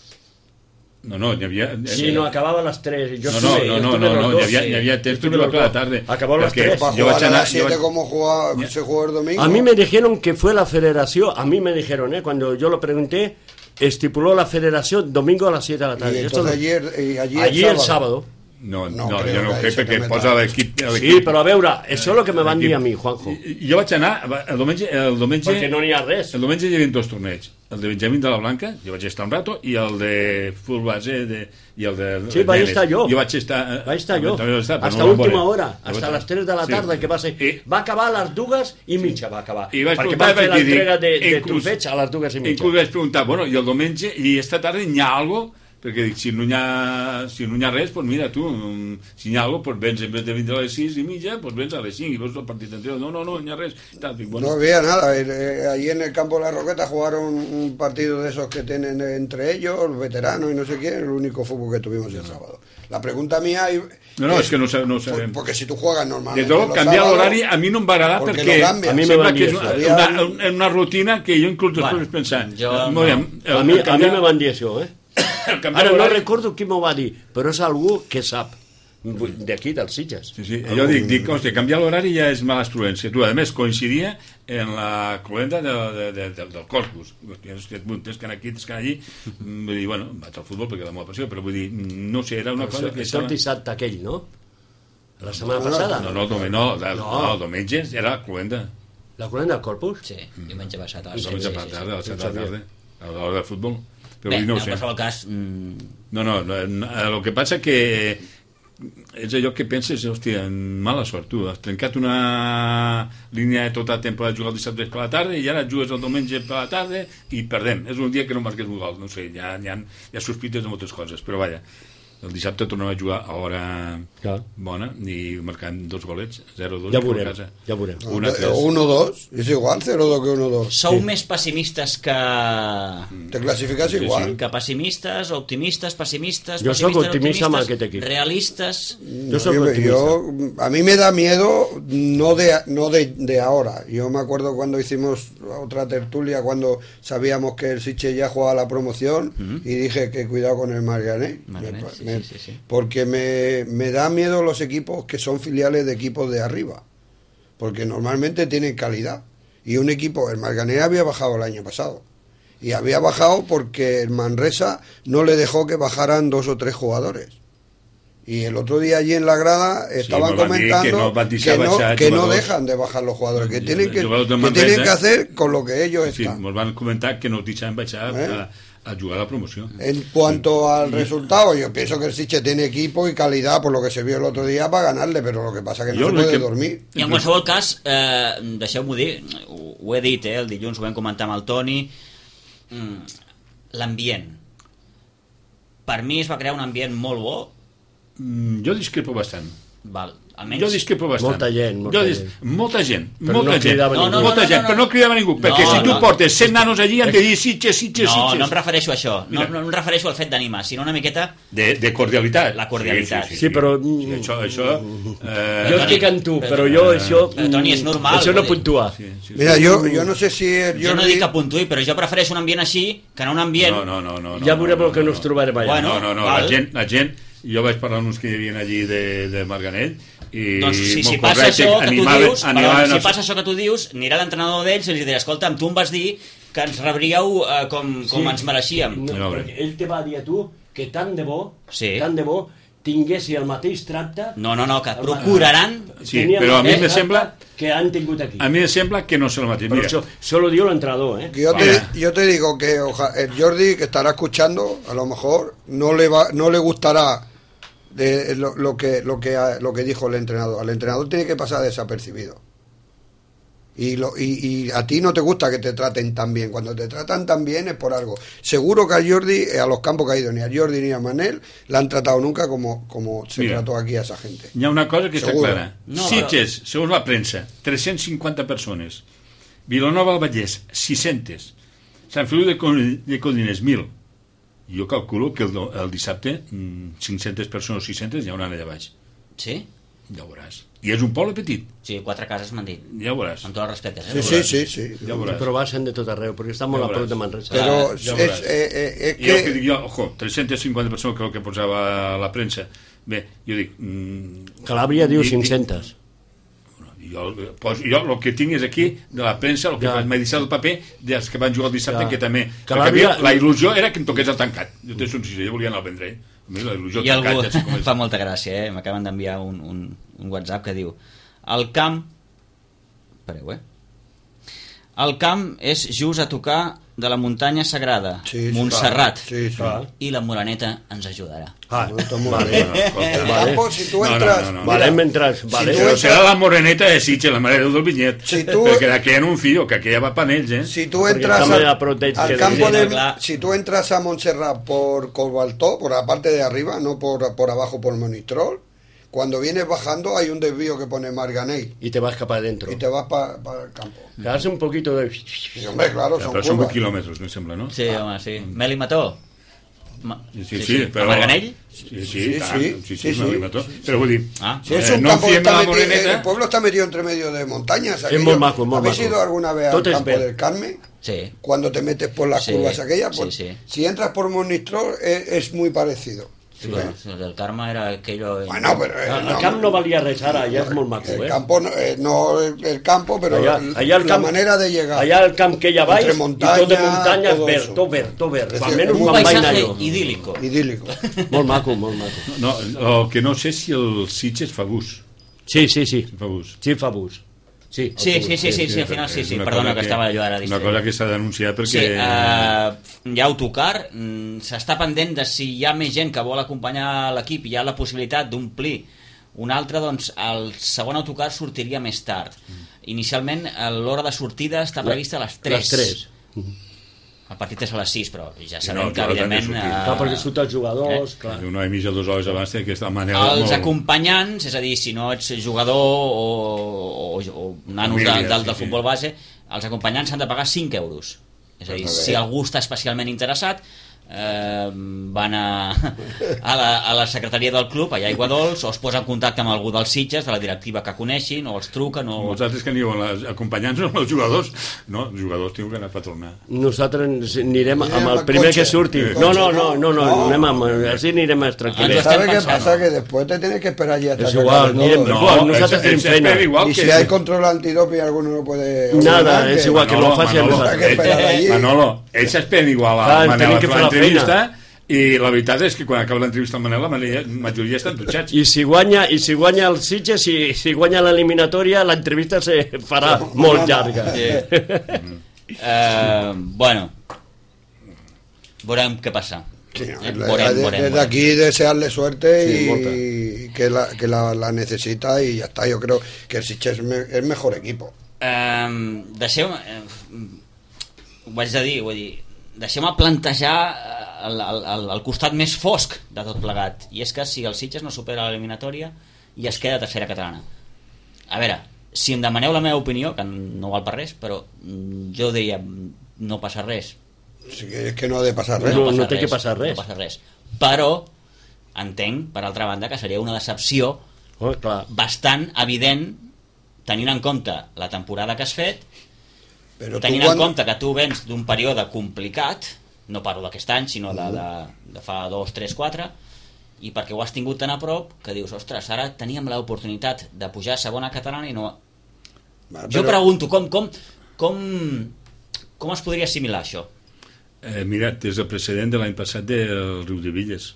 No, hi havia... Sí, no, acababa a las 3. Yo No, hi havia temps per jugar per la tarda. Acabó a las 3. Para jugar a las 7 como se jugó el domingo. A mí me dijeron que fue la federación, cuando yo lo pregunté, estipuló la federación domingo a las 7 de la tarde. Y entonces allí el sábado. No, jo no ho crec perquè posa l'equip... Sí, però a veure, això és el que me van dir a mi, Juanjo. Jo vaig anar el diumenge... Perquè no n'hi ha res. El diumenge hi havia 2 torneigs. El de Benjamín de la Blanca, jo vaig estar un rato, i el de full base i el de... Sí, vaig estar jo. Jo vaig estar jo. Hasta última hora, hasta las 3 de la tarde, que va ser... Va acabar a les 2:30, va acabar. Perquè van fer l'entrega de trofeig a les 2:30. Inclús vaig preguntar, bueno, i el diumenge, i esta tarda hi ha algo... perquè dic, si no hi ha res, doncs mira tu, si hi ha alguna cosa, doncs vens en vez de vindre a les 6:30, doncs vens a les 5 i veus el partit anterior. No hi ha res. No había nada. Allí en el campo de la Roqueta jugaron un partido de esos que tienen entre ellos, los veteranos y no sé quién, el único fútbol que tuvimos el sábado. La pregunta mía... No, és que no sabem. Porque si tú juegas normalmente... De tot, canviar l'horari a mi no em va agradar perquè a mi sembla que és una rutina que jo inclús després pensant... A mi me van dir això, Ara no recordo qui m'ho va dir, però és algú que sap d'aquí, dels Sitges. Sí, jo dic, hòstia, canviar l'horari ja és mala estruència. Tu, a més, coincidia en la cloenda del Corpus. Hòstia, tens que anar aquí, tens que anar allí. Vull dir, bueno, vaig al futbol perquè és la meva passió, però vull dir, no sé, era una cosa que... És el dissabte aquell, no? La setmana passada? No, el diumenge era la cloenda. La cloenda del Corpus? Sí, diumenge passat a les 7 de la tarda, a l'hora del futbol. Bé, en qualsevol cas... No, el que passa que és allò que penses, hòstia, mala sort, tu. Has trencat una línia de tota la temporada de jugar el dissabte per la tarda i ara jugues el diumenge per la tarda i perdem. És un dia que no marques un gol, no sé, hi ha sospites de moltes coses, però vaja, el dissabte tornem a jugar a hora bona i marcant 2 golets, 0-2. Ja veurem. 1-2, és igual 0-2 que 1-2. Sou més pessimistes que... Te classifiques igual. Que pessimistes, optimistes, pessimistes... Jo soc optimista amb aquest equip. Realistes... Yo soy optimista. A mí me da miedo no de ahora. Yo me acuerdo cuando hicimos otra tertulia, cuando sabíamos que el Sitges ya jugaba la promoción, y dije que cuidado con el Marganet. Sí. Porque me da miedo los equipos que son filiales de equipos de arriba, porque normalmente tienen calidad. Y un equipo, el Marganet había bajado el año pasado, y había bajado porque el Manresa no le dejó que bajaran 2 o 3 jugadores. Y el otro día allí en la grada estaban comentando que no dejan de bajar los jugadores, que tienen que hacer con lo que ellos están. Sí, nos van comentar que no deixaven baixar a jugar a la promoción. En cuanto al resultado, yo pienso que el Sitges tiene equipo y calidad, por lo que se vio el otro día, para ganarle, pero lo que pasa es que no se puede dormir. I en qualsevol cas, deixeu-m'ho dir, ho he dit, el dilluns ho vam comentar amb el Toni, l'ambient. Per mi es va crear un ambient molt bo. Jo discrepo bastant. Val. Almenys... Jo discrepo bastant. Molta gent. Però no cridava ningú, perquè si tu portes 100 nanos allí han de dir Sitges. No em refereixo a això, no em refereixo al fet d'animar, sinó una miqueta de cordialitat. La cordialitat. Sí, però això jo estic amb tu, però jo això Toni, és normal, això no puntua. Mira, jo no sé si jo no dic que puntuï, però jo prefereixo un ambient així que no un ambient... No. Ja veurem el que ens trobarem allà. No, la gent, jo vaig parlar amb uns que hi havia allí de Marganet i doncs si passa això que tu dius, si passa això que tu dius, anirà l'entrenador d'ells i els dirà, escolta'm, tu em vas dir ens rebríeu com ens mereixíem. No, perquè ell te va dir a tu que tant de bo tinguessi el mateix tracte... No, que procuraran... Sí, però a mi me sembla... que han tingut aquí. A mi me sembla que no es el mateix. Pero eso lo dio el entrenador, ¿eh? Yo te digo que el Jordi, que estará escuchando, a lo mejor no le gustará de lo que dijo el entrenador. Al entrenador tiene que pasar desapercibido. Y a ti no te gusta que te traten tan bien. Cuando te tratan tan bien es por algo. Seguro que a Jordi, a los campos que ha ido, ni a Jordi ni a Manel le han tratado nunca como se trató aquí a esa gente. Hi ha una cosa que Seguro. està clara. Sitges, segons la premsa, 350 persones. Vilanova del Vallès, 600. Sant Feliu de Codines, 1.000. Jo calculo que el dissabte 500 persones o 600 hi hauran allà baix. Sí? Ja ho veuràs. I és un poble petit. Sí, 4 cases m'han dit. Ja ho veuràs. Amb tots els respectes. Sí. Ja ho veuràs. Però baixen de tot arreu, perquè està molt a prop de Manresa. Però ja és que... Jo, ojo, 350 persones crec que posava la premsa. Bé, jo dic... Calàbria diu 500. Jo el que tinc és aquí de la premsa, el que m'ha deixat el paper dels que van jugar el dissabte, que també... Calàbria... La il·lusió era que em toqués el tancat. Jo té un 6, jo volia anar al Vendrell. I algú fa molta gràcia, m'acaben d'enviar un WhatsApp que diu el camp el camp és just a tocar de la muntanya sagrada, Montserrat, i la Moreneta ens ajudarà. El campo, si tú entras... Però serà la Moreneta de Sitges, la mare del Vinyet, perquè d'aquí anuncio que aquella va per ells, Si tú entras al campo si tú entras a Montserrat por Colbaltó, por la parte de arriba, no por abajo por Monistrol, cuando vienes bajando hay un desvío que pone Marganell. Y te vas para adentro. Y te vas para el campo. Que hace un poquito de... Sí, hombre, claro, però són 8 quilòmetres, me sembla, no? Sí, home, sí. Meli Mató. Sí, però... ¿A Marganell? Sí, Meli Mató. Però vull dir... Es un campo que está metido, el pueblo está metido entre medio de montañas. Es muy maco, ¿Habéis ido alguna vez al campo del Carmen? Sí. Cuando te metes por las curvas aquellas, pues, si entras por Monistrol es muy parecido. Sí, el Carme era aquello... Bueno, pero... el camp no valia res ara, ja és molt maco, el campo, no el campo, pero allá la manera de llegar. Allà el camp que hi ha baix, i tot de muntanya, tot verd. Almenys quan vaig anar jo. Idílico. Molt maco. No, el que no sé si el Sitges fa bus. Sí. Fa bus. Sí, fa bus. Sí, al final sí. Perdona, que estava jo ara una cosa que s'ha denunciat perquè... Sí, hi ha autocar, s'està pendent de si hi ha més gent que vol acompanyar l'equip i hi ha la possibilitat d'omplir un altre, doncs el segon autocar sortiria més tard. Inicialment l'hora de sortida està prevista a les 3. El partit és a les 6, però ja sabem que evidentment... Clar, perquè surten els jugadors... Una i mitja, 2 hores abans d'aquesta manera... Els acompanyants, és a dir, si no ets jugador o nanos del futbol base, els acompanyants s'han de pagar 5 euros. És a dir, si algú està especialment interessat, van a la secretaria del club allà a Aiguadols, o es posa en contacte amb algú dels Sitges, de la directiva que coneixin, o els truquen o... Vosaltres que aneu acompanyants amb els jugadors? No, els jugadors tenen que anar a patronar. Nosaltres anirem amb el primer que surti. No, anem amb... Així anirem tranquil·lets. ¿Sabes qué pasa? Que después te tienes que esperar allí hasta es igual, nosaltres tenim feina. Y si hay control antidoping alguno no puede... Nada, es igual, que lo faci amb Manolo, ells s'esperen igual a Manel a fer l'entrevista, i la veritat és que quan acaba l'entrevista amb Manel la majoria estan dutxats. I si guanya el Sitges, si guanya l'eliminatòria, l'entrevista se farà molt llarga. Bueno, veurem què passa. Desde aquí desearle suerte y que la necesita, y ya está. Yo creo que el Sitges es mejor equipo. Deixeu-me plantejar el costat més fosc de tot plegat, i és que si el Sitges no supera l'eliminatòria i es queda tercera catalana, a veure, si em demaneu la meva opinió, que no val per res, però jo diria no passa res. Sí, és que no ha de passar res. No té que passar res. Però entenc, per altra banda, que seria una decepció bastant evident, tenint en compte la temporada que has fet, tenint en compte que tu vens d'un període complicat, no parlo d'aquest any sinó de fa 2, 3, 4, i perquè ho has tingut tan a prop que dius, ostres, ara teníem l'oportunitat de pujar a segona catalana i no... Jo pregunto, com Com es podria assimilar això? Mira, és el precedent de l'any passat del Riu de Villes.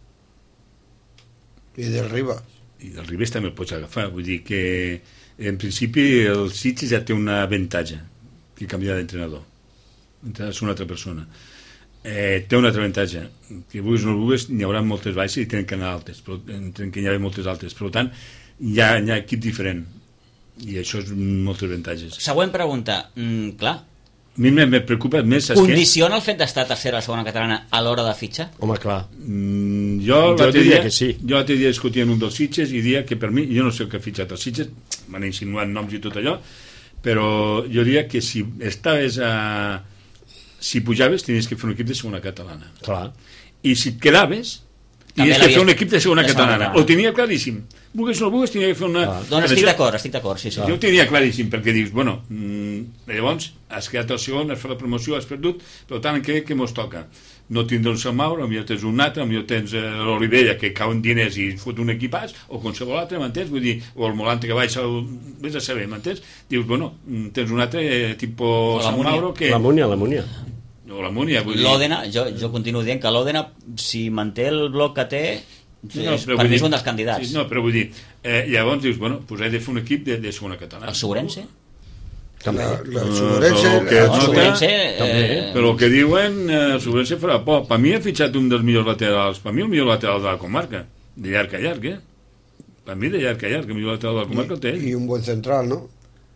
I del Ribas. I del Ribes també el pots agafar. Vull dir que, en principi, el Sitges ja té un avantatge, que canvia d'entrenador. És una altra persona. Té un altre avantatge, que vulguis o no vulguis, n'hi haurà moltes baixes i tenen que anar altes, però tenen que hi haver moltes altes. Per tant, hi ha equip diferent, i això és molts avantatges. Següent pregunta. Clar, A mi me preocupa més... condiciona el fet d'estar tercera a la segona catalana a l'hora de fitxar? Home, clar. Jo diria que sí. Jo l'altre dia discutia en un dels Sitges i dia que per mi, jo no sé el que ha fitxat els Sitges, m'han insinuat noms i tot allò, però jo diria que si estaves si pujaves tenies que fer un equip de segona catalana. Clar. I si et quedaves tenies que fer un equip de segona catalana. Ho tenia claríssim. Vulguis o no vulguis, tenia que fer una... Doncs estic d'acord, sí. Jo ho tenia claríssim, perquè dius, bueno, llavors has quedat el segon, has fet la promoció, has perdut, per tant, què mos toca? No tindre un Sant Mauro, potser tens un altre, potser tens l'Olivella, que cau en diners i fot un equipàs, o qualsevol altre, m'entens? Vull dir, o el Molante que baixa, vés a saber, m'entens? Dius, bueno, tens un altre, tipus Sant Mauro, que... La Múnia. O la Múnia, vull dir... L'Òdena, jo continuo dient que l'Òdena, si manté el bloc que té, per mi és un dels candidats. Sí, no, però vull dir, llavors dius, bueno, doncs he de fer un equip de segona catalana. El Segurense? També. El Segurense... Però el que diuen, el Segurense farà por. Per mi ha fitxat un dels millors laterals, per mi el millor lateral de la comarca, de llarg a llarg, Per mi de llarg a llarg, el millor lateral de la comarca el té ell. I un bon central, no?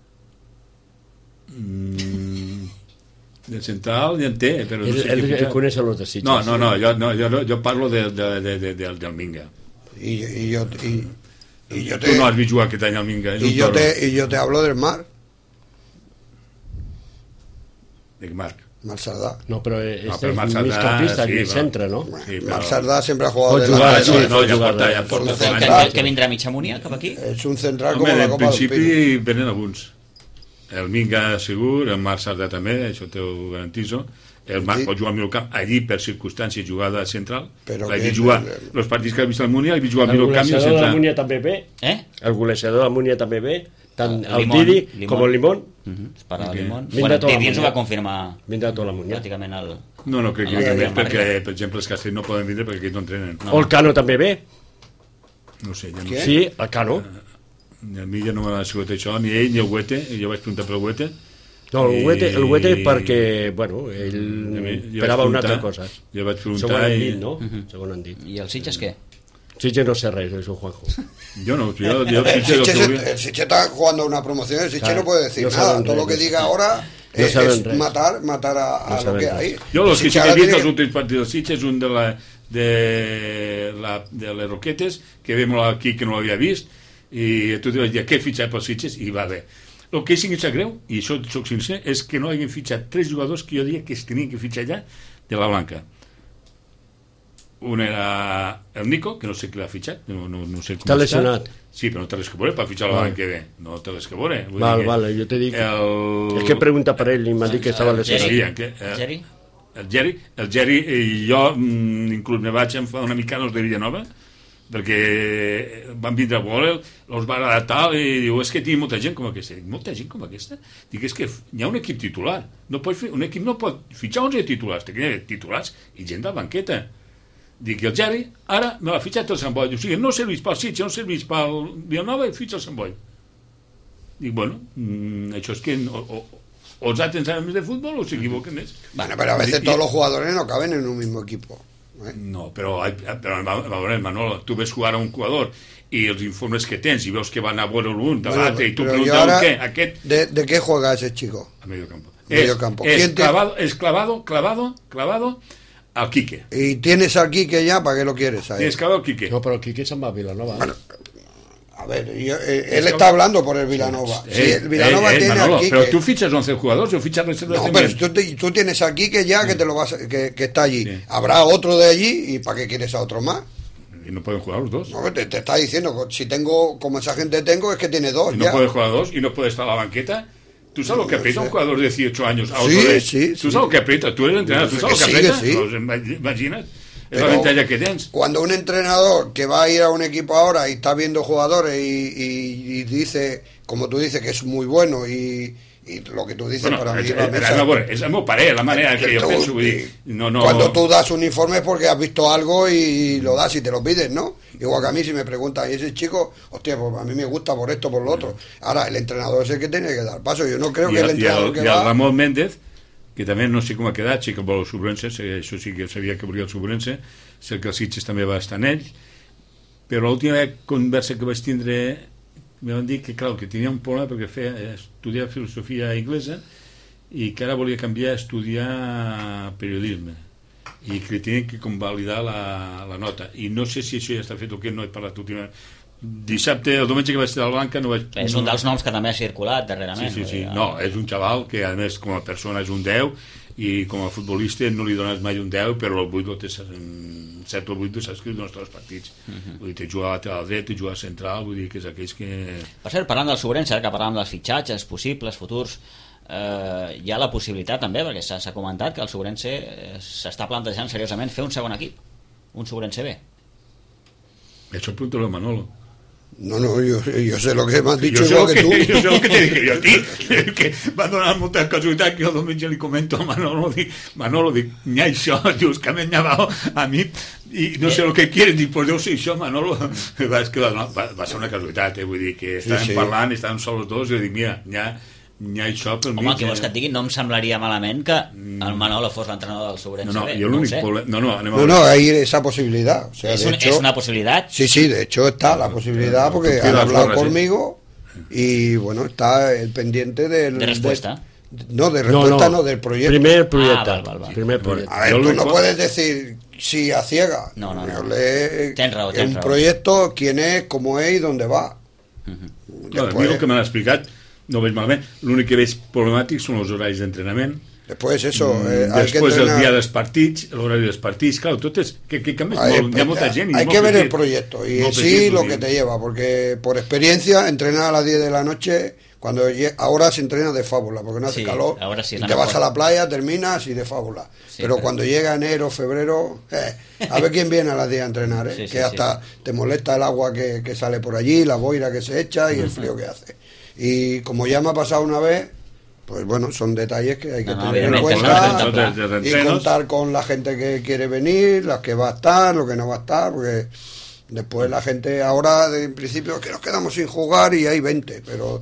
Del central ja en té, però no sé Ell coneix els de Sitges. No, jo parlo del Minga. Y yo te... Tu no has vist jugar aquest any al Minga. Y yo te hablo del Mar. De Marc. Mar Sardà. No, però és Marc Sardà, migcampista, sí, al centre, no? Sí, Mar Sardà siempre ha jugado Pot de jugar, lateral. sí, pot ja jugar. porta Que vindrà mitja Múnia cap aquí? Es un central Home, como la en Copa del Pino. principi venen alguns. El Minga segur, el Marc Sardà també, això t'ho garantitzo. El Marc pot jugar al camp allí per circumstàncies jugada central. Però l'he vist jugar els partits que ha vist al Múnia, l'he vist jugar al camp i al El golejador de la central. Múnia també ve. El golejador de la Múnia també ve. Tant el Didi com el Limón. Per al Limón. Vindrà tota la Didi ens ho Múnia. va confirmar Vindrà tota la Múnia. pràcticament el... No crec que el vingui Madrid. perquè, per exemple, els Castells no poden vindre perquè aquests no entrenen. O el Cano també ve. No sé, ja no Sí, el Cano. A mi ja no m'ha sigut això, ni ell ni el Huete, jo vaig preguntar pel Huete. No, el Huete perquè, bueno, ell esperava una altra cosa. Jo vaig preguntar Segons han dit, no? Segons han dit. I el Sitges què? Sitges no sé res, és un Juanjo. Yo no, yo El Sitges está jugando una promoción, el Sitges no puede decir nada. Todo lo que diga ahora es matar a lo que hay. Yo los que sí que he visto los últimos partidos Sitges, un de les Roquetes, que vemos aquí que no l'havia vist, i tu dius, què he fitxat pels Sitges? I va bé. El que sí que em sap greu, i això soc sincer, és que no hagin fitxat 3 jugadors que jo diria que es tenien que fitxar allà de la Blanca. Un era el Nico, que no sé qui l'ha fitxat, no sé com està lesionat. Sí, però no té res que veure per fitxar l'any que ve. No té res que veure. Vale, jo t'he dit... És que pregunta per ell i m'ha dit que estava lesionat. El Geri, jo inclús me vaig enfadar una mica els de Villanova, perquè van vindre a veure, els va agradar tal, i diu, és que tinc molta gent com aquesta. Dic, molta gent com aquesta? Dic, és que hi ha un equip titular. Un equip no pot fitxar 11 titulars, té que hi ha titulars i gent de banqueta. Dic, el Geri, ara me l'ha fitxat el Sant Boi. O sigui, no serveix pel Sitges, no serveix pel Villanova i fitxa el Sant Boi. Dic, bueno, això és que o els altres saben més de futbol o s'equivoquen més. Bueno, pero a veces todos los jugadores no caben en un mismo equipo. No, però Manolo, tu ves jugar a un jugador i els informes que tens i veus que van a veure l'un de l'altre i tu preguntes què, aquest... ¿De qué juega ese chico? A medio campo. Es clavado al Quique. Y tienes al Quique ya, ¿para qué lo quieres? Tienes clavado al Quique. No, però el Quique se'n va a Vilanova. Bueno, a ver, él está hablando por el Vilanova. Sí, el Vilanova tiene Manolo, al Quique. pero tú fichas 11 jugadores o fichas reservas. No, pero tú tienes al Quique ya que te lo vas que está allí. Sí. Habrá otro de allí y ¿para qué quieres a otro más? Y no pueden jugar los dos. No, te está diciendo, si tengo, como esa gente tengo, es que tiene dos. Y no puedes jugar dos y no puedes estar a la banqueta. ¿Tú sabes lo que aprieta un jugador de 18 años a otro de... Sí. ¿Tú sabes lo que aprieta? Tú eres entrenador, ¿tú sabes lo que aprieta? Sí. Pues, imaginas. Es la ventaja que tienes. Cuando un entrenador que va a ir a un equipo ahora y está viendo jugadores y dice, como tú dices, que es muy bueno y i el que tu dices, per a mi és el meu parer, la manera que jo penso, vull dir, Cuando tú das un informe es porque has visto algo y lo das y te lo pides, ¿no? Igual que a mí si me preguntan, ¿y ese chico? Hostia, pues a mí me gusta por esto, por lo otro. Ahora, el entrenador es el que tiene que dar paso. Yo no creo que el entrenador que va... I el Ramon Méndez, que també no sé com ha quedat, sí que vol el Subrense, això sí que sabia que volia el Subrense, sé que el Sitges també va estar en ell, però l'última conversa que vaig tindre me van dir que, clar, que tenia un problema perquè estudiar filosofia anglesa i que ara volia canviar a estudiar periodisme i que tenia que convalidar la nota, i no sé si això ja està fet o què, no he parlat últimament. Dissabte, el diumenge que vaig estar al Blanca és un dels noms que també ha circulat darrerament. Sí. No, és un xaval que a més com a persona és un 10 i com a futbolista no li dones mai un 10, però el 8 té 7 o 8 s'ha escrit dels 2 partits. Vull dir, té jugat a la dret, té jugat central, vull dir que és aquells que... Per cert, parlant del Sobrense, que parlàvem dels fitxatges possibles, futurs, hi ha la possibilitat també, perquè s'ha comentat que el Sobrense s'està plantejant seriosament fer un segon equip, un Sobrense B. Això pregúntalo a Manolo. No, yo sé lo que me has dicho igual que tú. Yo sé lo que te dije yo a ti, que va donar molta casualitat que el diumenge li comento a Manolo, dic, n'hi ha això, dius que m'he llevat a mi i no sé el que quieres, dic, pues deu ser això, Manolo. Va ser una casualitat, vull dir que estàvem parlant, estàvem sols dos, i dic, mira, n'hi ha això pel mig. Home, que vols que et digui, no em semblaria malament que el Manolo fos l'entrenador del Sobrense B. Yo lo único no, hay esa posibilidad. O sea, ¿Es una posibilidad? Sí, de hecho está la posibilidad porque han hablado conmigo y bueno, está el pendiente del... ¿De respuesta? No, de respuesta no, del proyecto. Primer proyecto. A ver, tú no puedes decir sí a ciega. No. Tens raó. Un proyecto, quién es, cómo es y dónde va. Después, el que m'han explicat no veig malament, l'únic que veig problemàtic són els horaris d'entrenament. Después eso, después el día dels partits, l'horari dels partits, claro, tot és que canvies molt, hi ha molta gent. Hay que ver el proyecto y en sí lo que te lleva, porque por experiencia entrenar a las 10 de la noche, ahora se entrena de fábula, porque no hace calor, sí, y te vas a la playa, terminas y de fábula. Pero cuando llega enero, febrero, a ver quién viene a las 10 a entrenar, que hasta te molesta el agua que sale por allí, la boira que se echa y el frío que hace. Y como ya me ha pasado una vez, pues bueno, son detalles que hay que tener en cuenta y contar con la gente que quiere venir, las que va a estar, lo que no va a estar, porque después la gente ahora en principio que nos quedamos sin jugar y hay 20, pero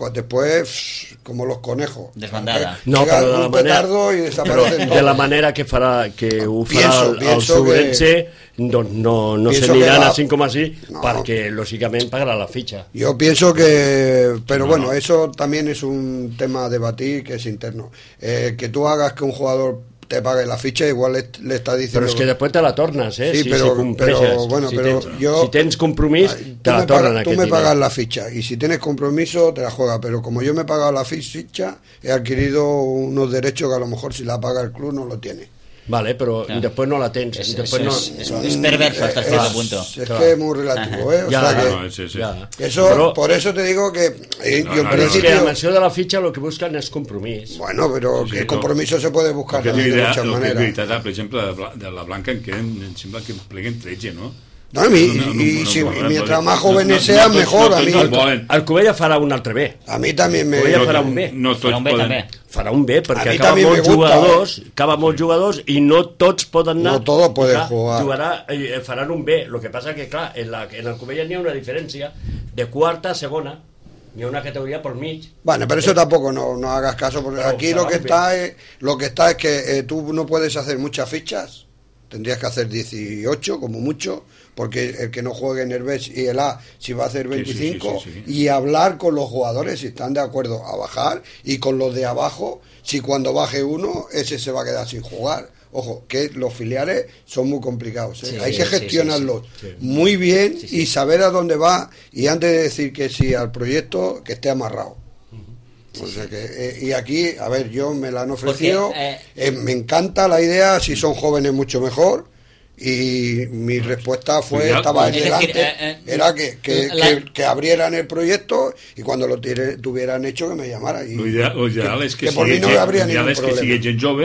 después como los conejos desbandada, no, però de la manera, y desaparecen de la manera que ho farà el Sobrense, doncs no s'aniran així com així, perquè lògicament pagarà la fitxa. Yo pienso que, pero bueno, eso también es un tema a debatir que es interno, que tú hagas que un jugador te pague la ficha, igual le está diciendo... Pero es que después te la tornas, ¿eh? Sí, pero bueno, si tienes compromiso, te la tornan. Tú me pagas la ficha, y si tienes compromiso, te la juegas, pero como yo me he pagado la ficha, he adquirido unos derechos que a lo mejor si la paga el club no lo tiene. Vale, pero después no la tens. Es perverso hasta cierto punto. Es que es muy relativo, ¿eh? O sea que eso, pero, por eso te digo que yo en principio... Es que a menció de la fitxa lo que buscan és compromís. Bueno, però el compromiso se puede buscar de muchas maneras. Per exemple, de la Blanca em sembla que pleguen 13, no? No, y si mientras más jóvenes sean, mejor. A mí el Covella farà un altre B. A mi també me... farà un B. Farà un B, perquè acaba molts jugadors i no tots poden anar. No todos pueden jugar. Faran un B. Lo que pasa que, clar, en el Covella n'hi ha una diferència de quarta a segona. Ni una categoría por mig. Bueno, pero eso tampoco no hagas caso, porque aquí lo que está es que tú no puedes hacer muchas fichas. Tendrías que hacer 18 como mucho, porque el que no juegue en el B y el A si va a hacer 25, y hablar con los jugadores si están de acuerdo a bajar, y con los de abajo si cuando baje uno ese se va a quedar sin jugar. Ojo, que los filiales son muy complicados, ¿eh? Hay que gestionarlos muy bien y saber a dónde va, y antes de decir que sí al proyecto, que esté amarrado. O sea que, y aquí, a ver, yo me la han ofrecido, me encanta la idea, si son jóvenes mucho mejor, y mi respuesta estaba en delante, era que abrieran el proyecto y cuando lo tuvieran hecho que me llamaran. Lo ideal es que por mí no habría ningún problema. Que sigui gent jove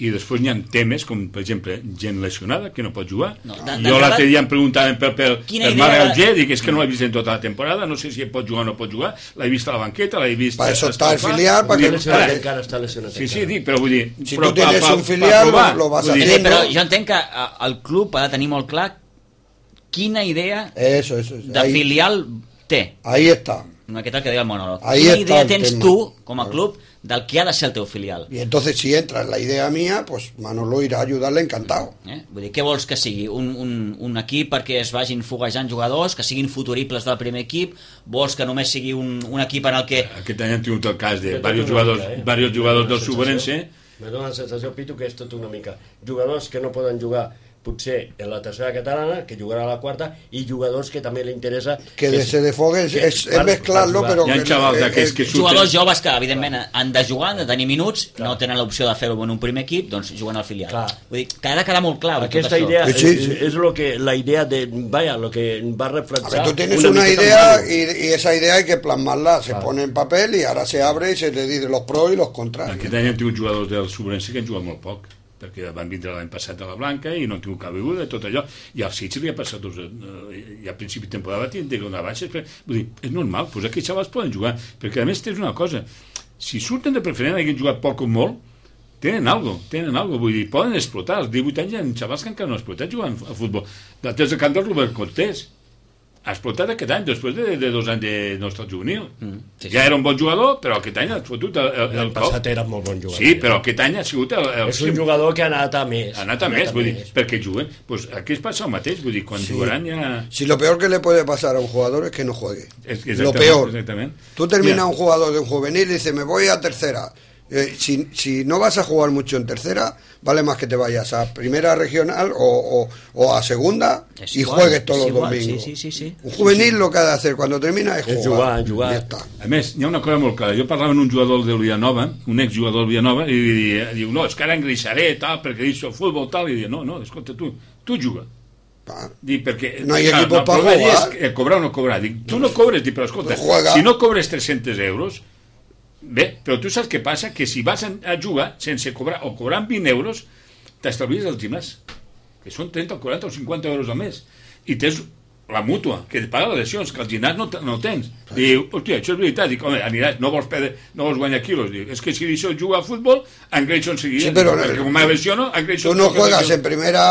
i després n'hi ha temes com per exemple gent lesionada que no pot jugar. Jo l'altre dia em preguntaven per Marc Auger, dic, és que no l'he vist en tota la temporada, no sé si pot jugar o no pot jugar, l'he vist a la banqueta, l'he vist... Per això està el filial, perquè encara està lesionat. Sí, dic, però vull dir... Si tu tienes un filial, lo vas a hacer. Però jo entenc que el club ha de tenir molt clar quina idea de filial té. Ahí está. No, aquest el que deia el monòleg. Ahí Quina está idea el tens tema. tu, com a club, del que ha de ser el teu filial? Y entonces si entra en la idea mía, pues Manolo irá a ayudarle encantado. Vull dir, què vols que sigui? Un equip perquè es vagin foguejant jugadors, que siguin futuribles del primer equip? Vols que només sigui un equip en el que... Aquest any hem tingut el cas de diversos jugadors del Suberense. Me dóna la sensació, Pitu, que és tot una mica jugadors que no poden jugar potser en la tercera catalana, que jugarà a la quarta, i jugadors que també li interessa... Que se defogue és mezclarlo, però... Hi ha xavals d'aquells que surten... Jugadors joves que, evidentment, han de jugar, han de tenir minuts, no tenen l'opció de fer-ho en un primer equip, doncs juguen al filial. Vull dir, que ha de quedar molt clar. Aquesta idea és lo que, la idea de... Vaya, lo que va reflexar... Tú tienes una idea y esa idea hay que plasmarla, se pone en papel y ahora se abre y se le dice los pros y los contras. Aquest any hem tingut jugadors del Suberense que han jugat molt poc, perquè van vindre l'any passat a la Blanca i no han tingut cap beguda, tot allò, i al Sitges li ha passat i a principi de temporada va tenir una baixa, vull dir, és normal, doncs aquests xavals poden jugar, perquè a més tens una cosa, si surten de preferent hagin jugat poc o molt, tenen algo, vull dir, poden explotar. Als 18 anys hi ha xavals que encara no han explotat jugant a futbol. L'altre és el camp del Robert Cortés, ha explotat aquest any, després de 2 anys de nostre juvenil. Ja era un bon jugador, però aquest any ha fotut el passat era molt bon jugador. Sí, però aquest any ha sigut és un jugador que ha anat a més. Ha anat a més, vull dir, perquè juguen. Pues aquí es passa el mateix, vull dir, quan jugaran ja... Si lo peor que le puede pasar a un jugador es que no juegue. Lo peor. Tú terminas un jugador de un juvenil y dices, me voy a tercera. Si no vas a jugar mucho en tercera, vale más que te vayas a primera regional o a segunda y juegues todos los domingos. Sí. Un juvenil lo que ha de hacer cuando termina es jugar. jugar. Ja està. A més, hi ha una cosa molt clara. Jo parlava amb un jugador del Villanova, un exjugador del Villanova, i diu, no, és que ara engreixaré, tal, perquè deixo el futbol, tal, i diu, no, escolta, tu juga. Dic, perquè no hi ha equipos para jugar. Cobrar o no cobrar. Dic, tu no cobres, dic, però escolta, si no cobres 300 euros, bé, però tu saps què passa? Que si vas a jugar sense cobrar o cobrant 20 euros, t'estalvies el gimnàs, que són 30, 40 o 50 euros al mes, i tens la mútua, que et paga les lesions, que al gimnàs no tens. Diu, hòstia, això és veritat. Dic, home, aniràs, no vols guanyar quilos. Dic, és que si deixo jugar a futbol, engreixo enseguida. Sí, però perquè com me lesiono, engreixo... Tú no juegas en primera,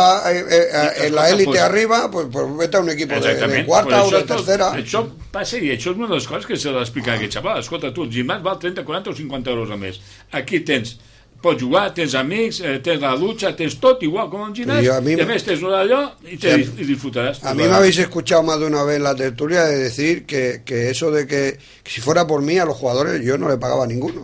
en la élite arriba, pues vete a un equipo de cuarta o de tercera. Això passa, i això és una de les coses que s'ha d'explicar a aquest xaval. Escolta, tu, el gimnàs val 30, 40 o 50 euros al mes. Aquí pots jugar, tens amics, tens la dutxa, tens tot igual com un gimnàs, i a més tens un allò i disfrutaràs. A mí me habéis escuchado más de una vez en la tertulia de decir que eso de que si fuera por mí a los jugadores yo no le pagaba a ninguno.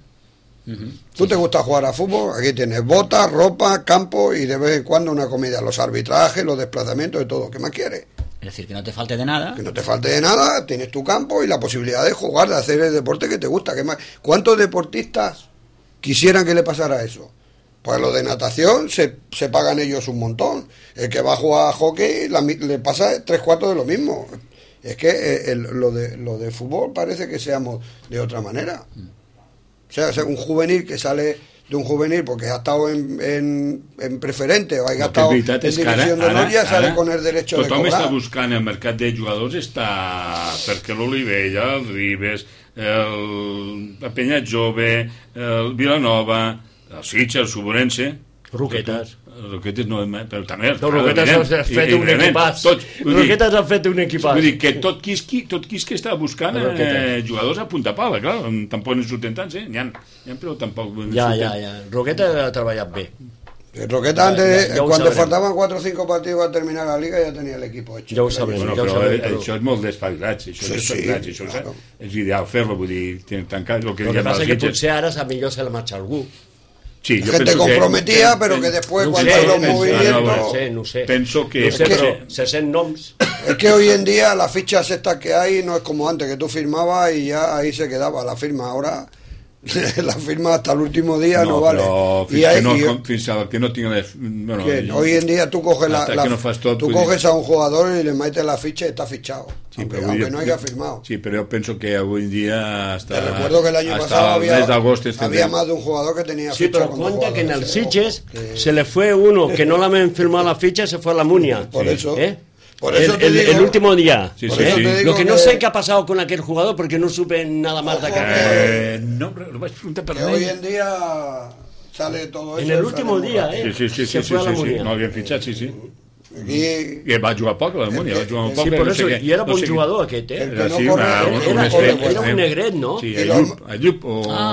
Tú te gusta jugar a fútbol, aquí tienes botas, ropa, campo y de vez en cuando una comida, los arbitrajes, los desplazamientos, de todo. ¿Qué más quieres? Es decir, que no te falte de nada. Que no te falte de nada, tienes tu campo y la posibilidad de jugar, de hacer el deporte que te gusta. ¿Qué más? ¿Cuántos deportistas quisieran que le pasara eso? Pues lo de natación se pagan ellos un montón. El que va a jugar a hockey le pasa 3/4 de lo mismo. Es que lo de fútbol parece que seamos de otra manera. O sea, un juvenil que sale de un juvenil porque ha estado en preferente o ha estado en división d'honor, ja sale con el derecho de cobrar. Tothom està buscant el mercat de jugadors, està perquè l'Olivella, el Ribes, la Penya Jove, el Vilanova, el Sitges, el Suberense, Roquetes no, però també Roquetes han fet un equipàs. Roquetes han fet un equipàs. Vull dir que tot qui està buscant jugadors a punta pala, clar, tampoc no surten tants, n'hi ha, però tampoc ja. Roquetes ha treballat bé. Roqueta antes, cuando faltaban 4 o 5 partidos a terminar la liga, ya tenía el equipo hecho. Ja ho sabrem. Però això és molt d'espavilat, això és ideal fer-lo, vull dir, tancar el que passa que potser ara millor se la marxa algú. Sí, gente comprometida, pero que después cuando hay los movimientos... No sé. Penso que... pero se hacen noms. Es que hoy en día las fichas estas que hay no es como antes, que tú firmabas y ya ahí se quedaba la firma. Ahora La firma hasta el último día no vale. Fins que no tinga... Bueno, hoy en día tú coges tú coges a un jugador y le metes la ficha y está fichado. Sí, aunque no haya firmado. Sí, pero yo pienso que hoy en día te recuerdo que el año pasado había más de un jugador que tenía ficha. Sí, pero cuenta que en el Sitges se le fue uno que no le habían firmado la ficha, se fue a la Munia. Por eso. Por eso el último día. Sí. Lo que no sé qué ha pasado con aquel jugador porque no supe nada más de aquel. No, lo vas a preguntar per hoy en día sale todo eso. En el último día, se fue a la Munia. No havien fitxat, sí. I va jugar poc a la Múnia, va jugar poc. Sí, per això, i era bon jugador aquest, Era un negret, no? Sí, Ayub,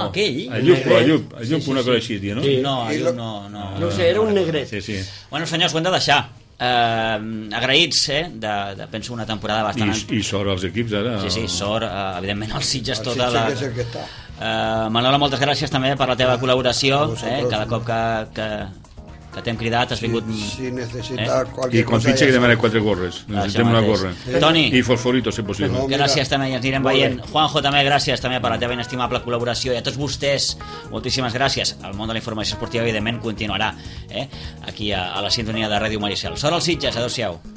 una cosa així, no? No, Ayub no. No sé, era un negret. Sí. Bueno, senyors, ho hem de deixar. Agraïts, de penso una temporada bastant... I sort als equips, ara. Sí, sort, evidentment els Sitges tota la... És el que està. Manolo, moltes gràcies també per la teva col·laboració, cada cop que t'hem cridat, has vingut... Si necessita qualsevol cosa... I quan fitxa que demana 4 gorres. Necessitem una gorra. Toni. I fosforito, si possible. Gràcies també, i ens anirem veient. Juanjo, també gràcies també per la teva inestimable col·laboració. I a tots vostès, moltíssimes gràcies. El món de la informació esportiva, evidentment, continuarà aquí a la sintonia de Ràdio Maricel. Sort als Sitges, adéu-siau.